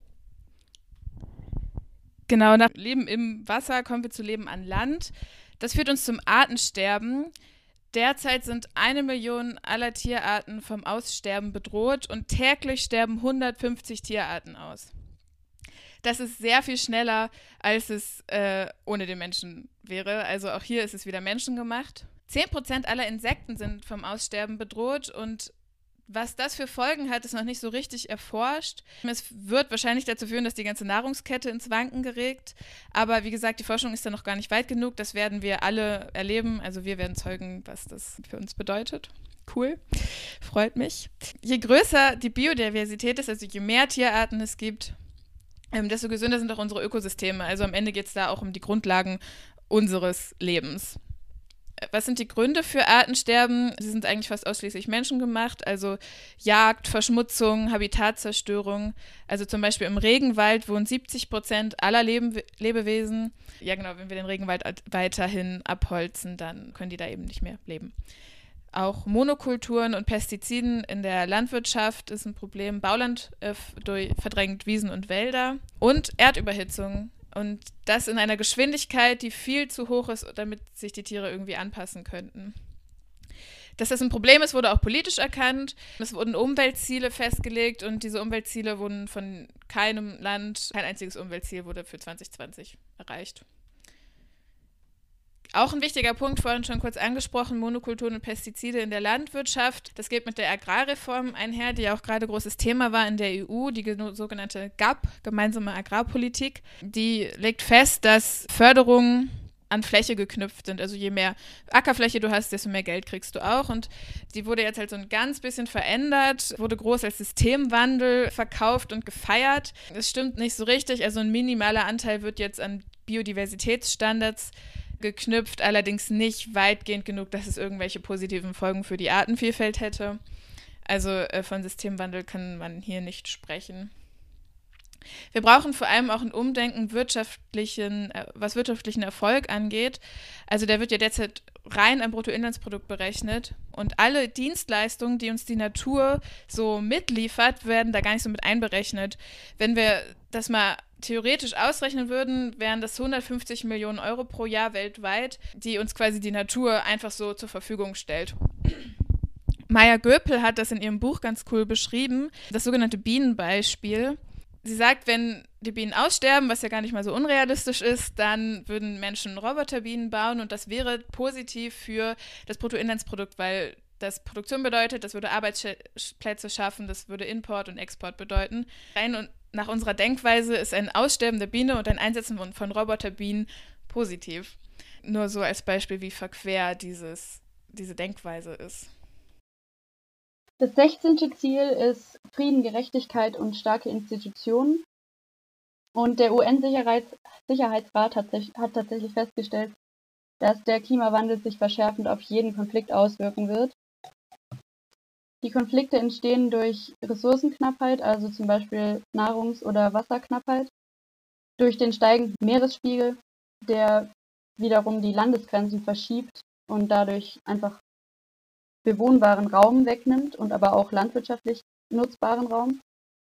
Genau, nach Leben im Wasser kommen wir zu Leben an Land. Das führt uns zum Artensterben. Derzeit sind eine Million aller Tierarten vom Aussterben bedroht und täglich sterben hundertfünfzig Tierarten aus. Das ist sehr viel schneller, als es äh, ohne den Menschen wäre. Also auch hier ist es wieder menschengemacht. zehn Prozent aller Insekten sind vom Aussterben bedroht und was das für Folgen hat, ist noch nicht so richtig erforscht. Es wird wahrscheinlich dazu führen, dass die ganze Nahrungskette ins Wanken gerät. Aber wie gesagt, die Forschung ist da noch gar nicht weit genug. Das werden wir alle erleben. Also wir werden zeugen, was das für uns bedeutet. Cool, freut mich. Je größer die Biodiversität ist, also je mehr Tierarten es gibt, desto gesünder sind auch unsere Ökosysteme. Also am Ende geht es da auch um die Grundlagen unseres Lebens. Was sind die Gründe für Artensterben? Sie sind eigentlich fast ausschließlich menschengemacht, also Jagd, Verschmutzung, Habitatzerstörung. Also zum Beispiel im Regenwald wohnen siebzig Prozent aller Leben, Lebewesen. Ja genau, wenn wir den Regenwald weiterhin abholzen, dann können die da eben nicht mehr leben. Auch Monokulturen und Pestiziden in der Landwirtschaft ist ein Problem. Bauland äh, durch, verdrängt Wiesen und Wälder. Und Erdüberhitzung. Und das in einer Geschwindigkeit, die viel zu hoch ist, damit sich die Tiere irgendwie anpassen könnten. Dass das ein Problem ist, wurde auch politisch erkannt. Es wurden Umweltziele festgelegt und diese Umweltziele wurden von keinem Land, kein einziges Umweltziel wurde für zwanzig zwanzig erreicht. Auch ein wichtiger Punkt, vorhin schon kurz angesprochen, Monokulturen und Pestizide in der Landwirtschaft. Das geht mit der Agrarreform einher, die ja auch gerade großes Thema war in der E U, die sogenannte G A P, gemeinsame Agrarpolitik. Die legt fest, dass Förderungen an Fläche geknüpft sind. Also je mehr Ackerfläche du hast, desto mehr Geld kriegst du auch. Und die wurde jetzt halt so ein ganz bisschen verändert, wurde groß als Systemwandel verkauft und gefeiert. Das stimmt nicht so richtig. Also ein minimaler Anteil wird jetzt an Biodiversitätsstandards geknüpft, allerdings nicht weitgehend genug, dass es irgendwelche positiven Folgen für die Artenvielfalt hätte. Also äh, von Systemwandel kann man hier nicht sprechen. Wir brauchen vor allem auch ein Umdenken, wirtschaftlichen, äh, was wirtschaftlichen Erfolg angeht. Also der wird ja derzeit rein am Bruttoinlandsprodukt berechnet und alle Dienstleistungen, die uns die Natur so mitliefert, werden da gar nicht so mit einberechnet. Wenn wir das mal theoretisch ausrechnen würden, wären das hundertfünfzig Millionen Euro pro Jahr weltweit, die uns quasi die Natur einfach so zur Verfügung stellt. Maya Göpel hat das in ihrem Buch ganz cool beschrieben, das sogenannte Bienenbeispiel. Sie sagt, wenn die Bienen aussterben, was ja gar nicht mal so unrealistisch ist, dann würden Menschen Roboterbienen bauen und das wäre positiv für das Bruttoinlandsprodukt, weil das Produktion bedeutet, das würde Arbeitsplätze schaffen, das würde Import und Export bedeuten. Rein und nach unserer Denkweise ist ein Aussterben der Biene und ein Einsetzen von, von Roboterbienen positiv. Nur so als Beispiel, wie verquer dieses, diese Denkweise ist. Das sechzehnte Ziel ist Frieden, Gerechtigkeit und starke Institutionen. Und der U N-Sicherheitsrat hat, hat tatsächlich festgestellt, dass der Klimawandel sich verschärfend auf jeden Konflikt auswirken wird. Die Konflikte entstehen durch Ressourcenknappheit, also zum Beispiel Nahrungs- oder Wasserknappheit, durch den steigenden Meeresspiegel, der wiederum die Landesgrenzen verschiebt und dadurch einfach bewohnbaren Raum wegnimmt und aber auch landwirtschaftlich nutzbaren Raum.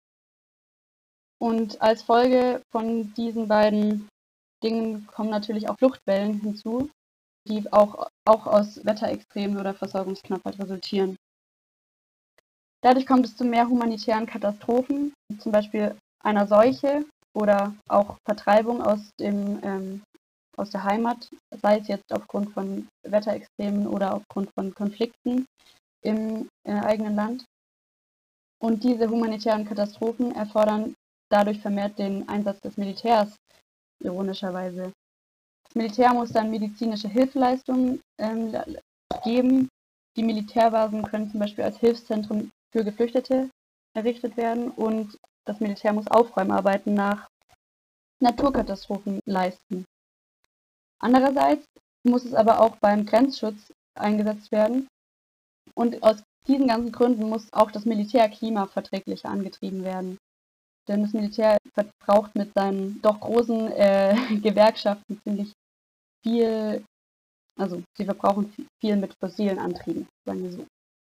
Und als Folge von diesen beiden Dingen kommen natürlich auch Fluchtwellen hinzu, die auch, auch aus Wetterextremen oder Versorgungsknappheit resultieren. Dadurch kommt es zu mehr humanitären Katastrophen, zum Beispiel einer Seuche oder auch Vertreibung aus, dem, ähm, aus der Heimat, sei es jetzt aufgrund von Wetterextremen oder aufgrund von Konflikten im äh, eigenen Land. Und diese humanitären Katastrophen erfordern dadurch vermehrt den Einsatz des Militärs, ironischerweise. Das Militär muss dann medizinische Hilfeleistungen ähm, geben. Die Militärbasen können zum Beispiel als Hilfszentren für Geflüchtete errichtet werden und das Militär muss Aufräumarbeiten nach Naturkatastrophen leisten. Andererseits muss es aber auch beim Grenzschutz eingesetzt werden und aus diesen ganzen Gründen muss auch das Militär klimaverträglicher angetrieben werden. Denn das Militär verbraucht mit seinen doch großen äh, Gewerkschaften ziemlich viel, also sie verbrauchen viel mit fossilen Antrieben, sagen wir so.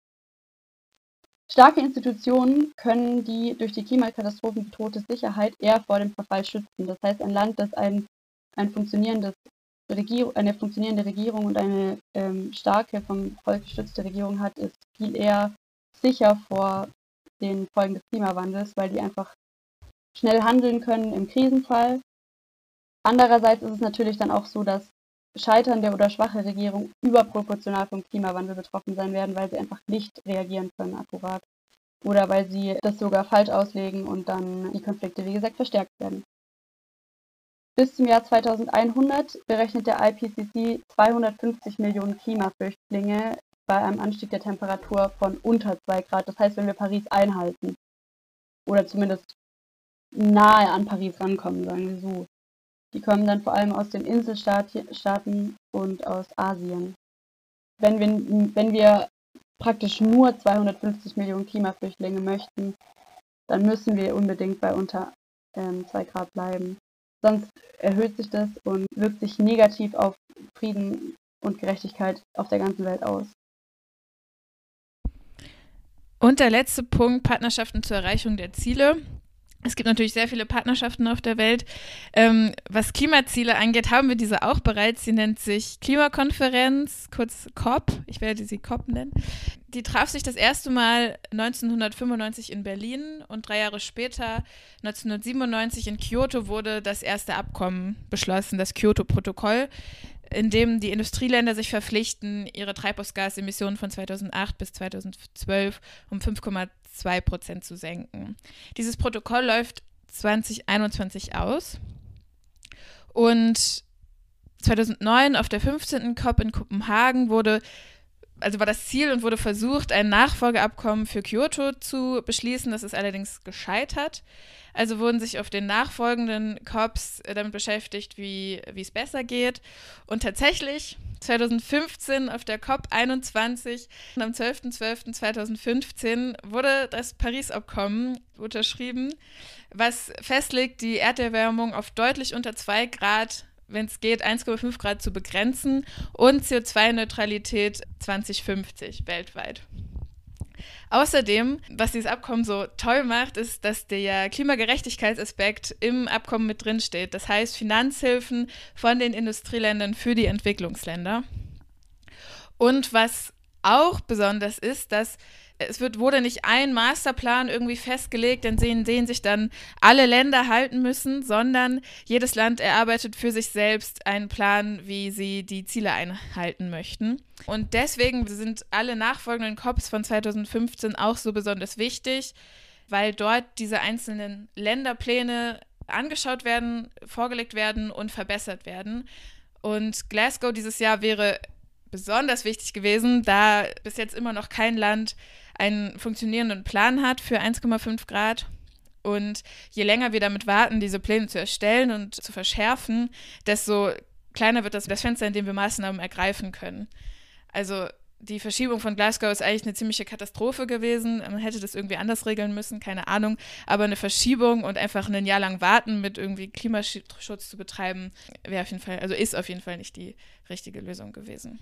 Starke Institutionen können die durch die Klimakatastrophen bedrohte Sicherheit eher vor dem Verfall schützen. Das heißt, ein Land, das ein, ein funktionierendes Regier- eine funktionierende Regierung und eine ähm, starke, vom Volk gestützte Regierung hat, ist viel eher sicher vor den Folgen des Klimawandels, weil die einfach schnell handeln können im Krisenfall. Andererseits ist es natürlich dann auch so, dass scheiternde oder schwache Regierungen überproportional vom Klimawandel betroffen sein werden, weil sie einfach nicht reagieren können akkurat oder weil sie das sogar falsch auslegen und dann die Konflikte, wie gesagt, verstärkt werden. Bis zum Jahr zweitausendeinhundert berechnet der I P C C zweihundertfünfzig Millionen Klimaflüchtlinge bei einem Anstieg der Temperatur von unter zwei Grad. Das heißt, wenn wir Paris einhalten oder zumindest nahe an Paris rankommen, sagen wir so. Die kommen dann vor allem aus den Inselstaaten und aus Asien. Wenn wir, wenn wir praktisch nur zweihundertfünfzig Millionen Klimaflüchtlinge möchten, dann müssen wir unbedingt bei unter ähm, zwei Grad bleiben. Sonst erhöht sich das und wirkt sich negativ auf Frieden und Gerechtigkeit auf der ganzen Welt aus. Und der letzte Punkt, Partnerschaften zur Erreichung der Ziele. Es gibt natürlich sehr viele Partnerschaften auf der Welt. Ähm, was Klimaziele angeht, haben wir diese auch bereits. Sie nennt sich Klimakonferenz, kurz C O P. Ich werde sie C O P nennen. Die traf sich das erste Mal neunzehnhundertfünfundneunzig in Berlin und drei Jahre später, neunzehnhundertsiebenundneunzig in Kyoto, wurde das erste Abkommen beschlossen, das Kyoto-Protokoll, in dem die Industrieländer sich verpflichten, ihre Treibhausgasemissionen von zweitausendacht bis zweitausendzwölf um fünf Komma zwei Prozent zu senken. Dieses Protokoll läuft zwanzig einundzwanzig aus und zweitausendneun auf der fünfzehnten C O P in Kopenhagen wurde, also war das Ziel und wurde versucht, ein Nachfolgeabkommen für Kyoto zu beschließen. Das ist allerdings gescheitert. Also wurden sich auf den nachfolgenden C O Ps damit beschäftigt, wie wie es besser geht. Und tatsächlich zweitausendfünfzehn auf der C O P einundzwanzig, am zwölften zwölften zweitausendfünfzehn, wurde das Paris-Abkommen unterschrieben, was festlegt, die Erderwärmung auf deutlich unter zwei Grad, wenn es geht, eins Komma fünf Grad zu begrenzen und C O zwei Neutralität zweitausendfünfzig weltweit. Außerdem, was dieses Abkommen so toll macht, ist, dass der Klimagerechtigkeitsaspekt im Abkommen mit drin steht. Das heißt, Finanzhilfen von den Industrieländern für die Entwicklungsländer. Und was auch besonders ist, dass es wird, wurde nicht ein Masterplan irgendwie festgelegt, an den, den sich dann alle Länder halten müssen, sondern jedes Land erarbeitet für sich selbst einen Plan, wie sie die Ziele einhalten möchten. Und deswegen sind alle nachfolgenden C O Ps von zweitausendfünfzehn auch so besonders wichtig, weil dort diese einzelnen Länderpläne angeschaut werden, vorgelegt werden und verbessert werden. Und Glasgow dieses Jahr wäre besonders wichtig gewesen, da bis jetzt immer noch kein Land einen funktionierenden Plan hat für eins Komma fünf Grad. Und je länger wir damit warten, diese Pläne zu erstellen und zu verschärfen, desto kleiner wird das, das Fenster, in dem wir Maßnahmen ergreifen können. Also die Verschiebung von Glasgow ist eigentlich eine ziemliche Katastrophe gewesen. Man hätte das irgendwie anders regeln müssen, keine Ahnung. Aber eine Verschiebung und einfach ein Jahr lang warten mit irgendwie Klimaschutz zu betreiben, wäre auf jeden Fall, also ist auf jeden Fall nicht die richtige Lösung gewesen.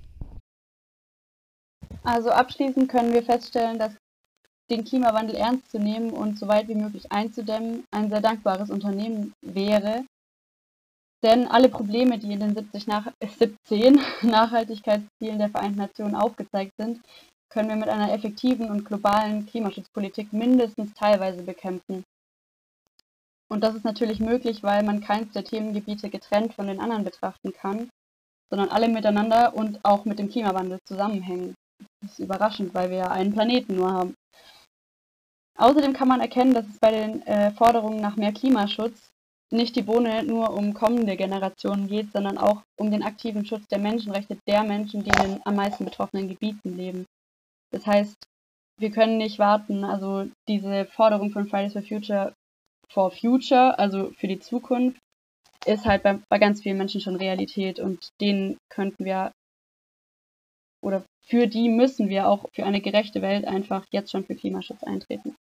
Also abschließend können wir feststellen, dass den Klimawandel ernst zu nehmen und so weit wie möglich einzudämmen ein sehr dankbares Unternehmen wäre. Denn alle Probleme, die in den siebzig nach, siebzehn Nachhaltigkeitszielen der Vereinten Nationen aufgezeigt sind, können wir mit einer effektiven und globalen Klimaschutzpolitik mindestens teilweise bekämpfen. Und das ist natürlich möglich, weil man keins der Themengebiete getrennt von den anderen betrachten kann, sondern alle miteinander und auch mit dem Klimawandel zusammenhängen. Das ist überraschend, weil wir ja einen Planeten nur haben. Außerdem kann man erkennen, dass es bei den äh, Forderungen nach mehr Klimaschutz nicht die Bohne nur um kommende Generationen geht, sondern auch um den aktiven Schutz der Menschenrechte der Menschen, die in den am meisten betroffenen Gebieten leben. Das heißt, wir können nicht warten. Also diese Forderung von Fridays for Future for Future, also für die Zukunft, ist halt bei, bei ganz vielen Menschen schon Realität und denen könnten wir oder für die müssen wir auch für eine gerechte Welt einfach jetzt schon für Klimaschutz eintreten.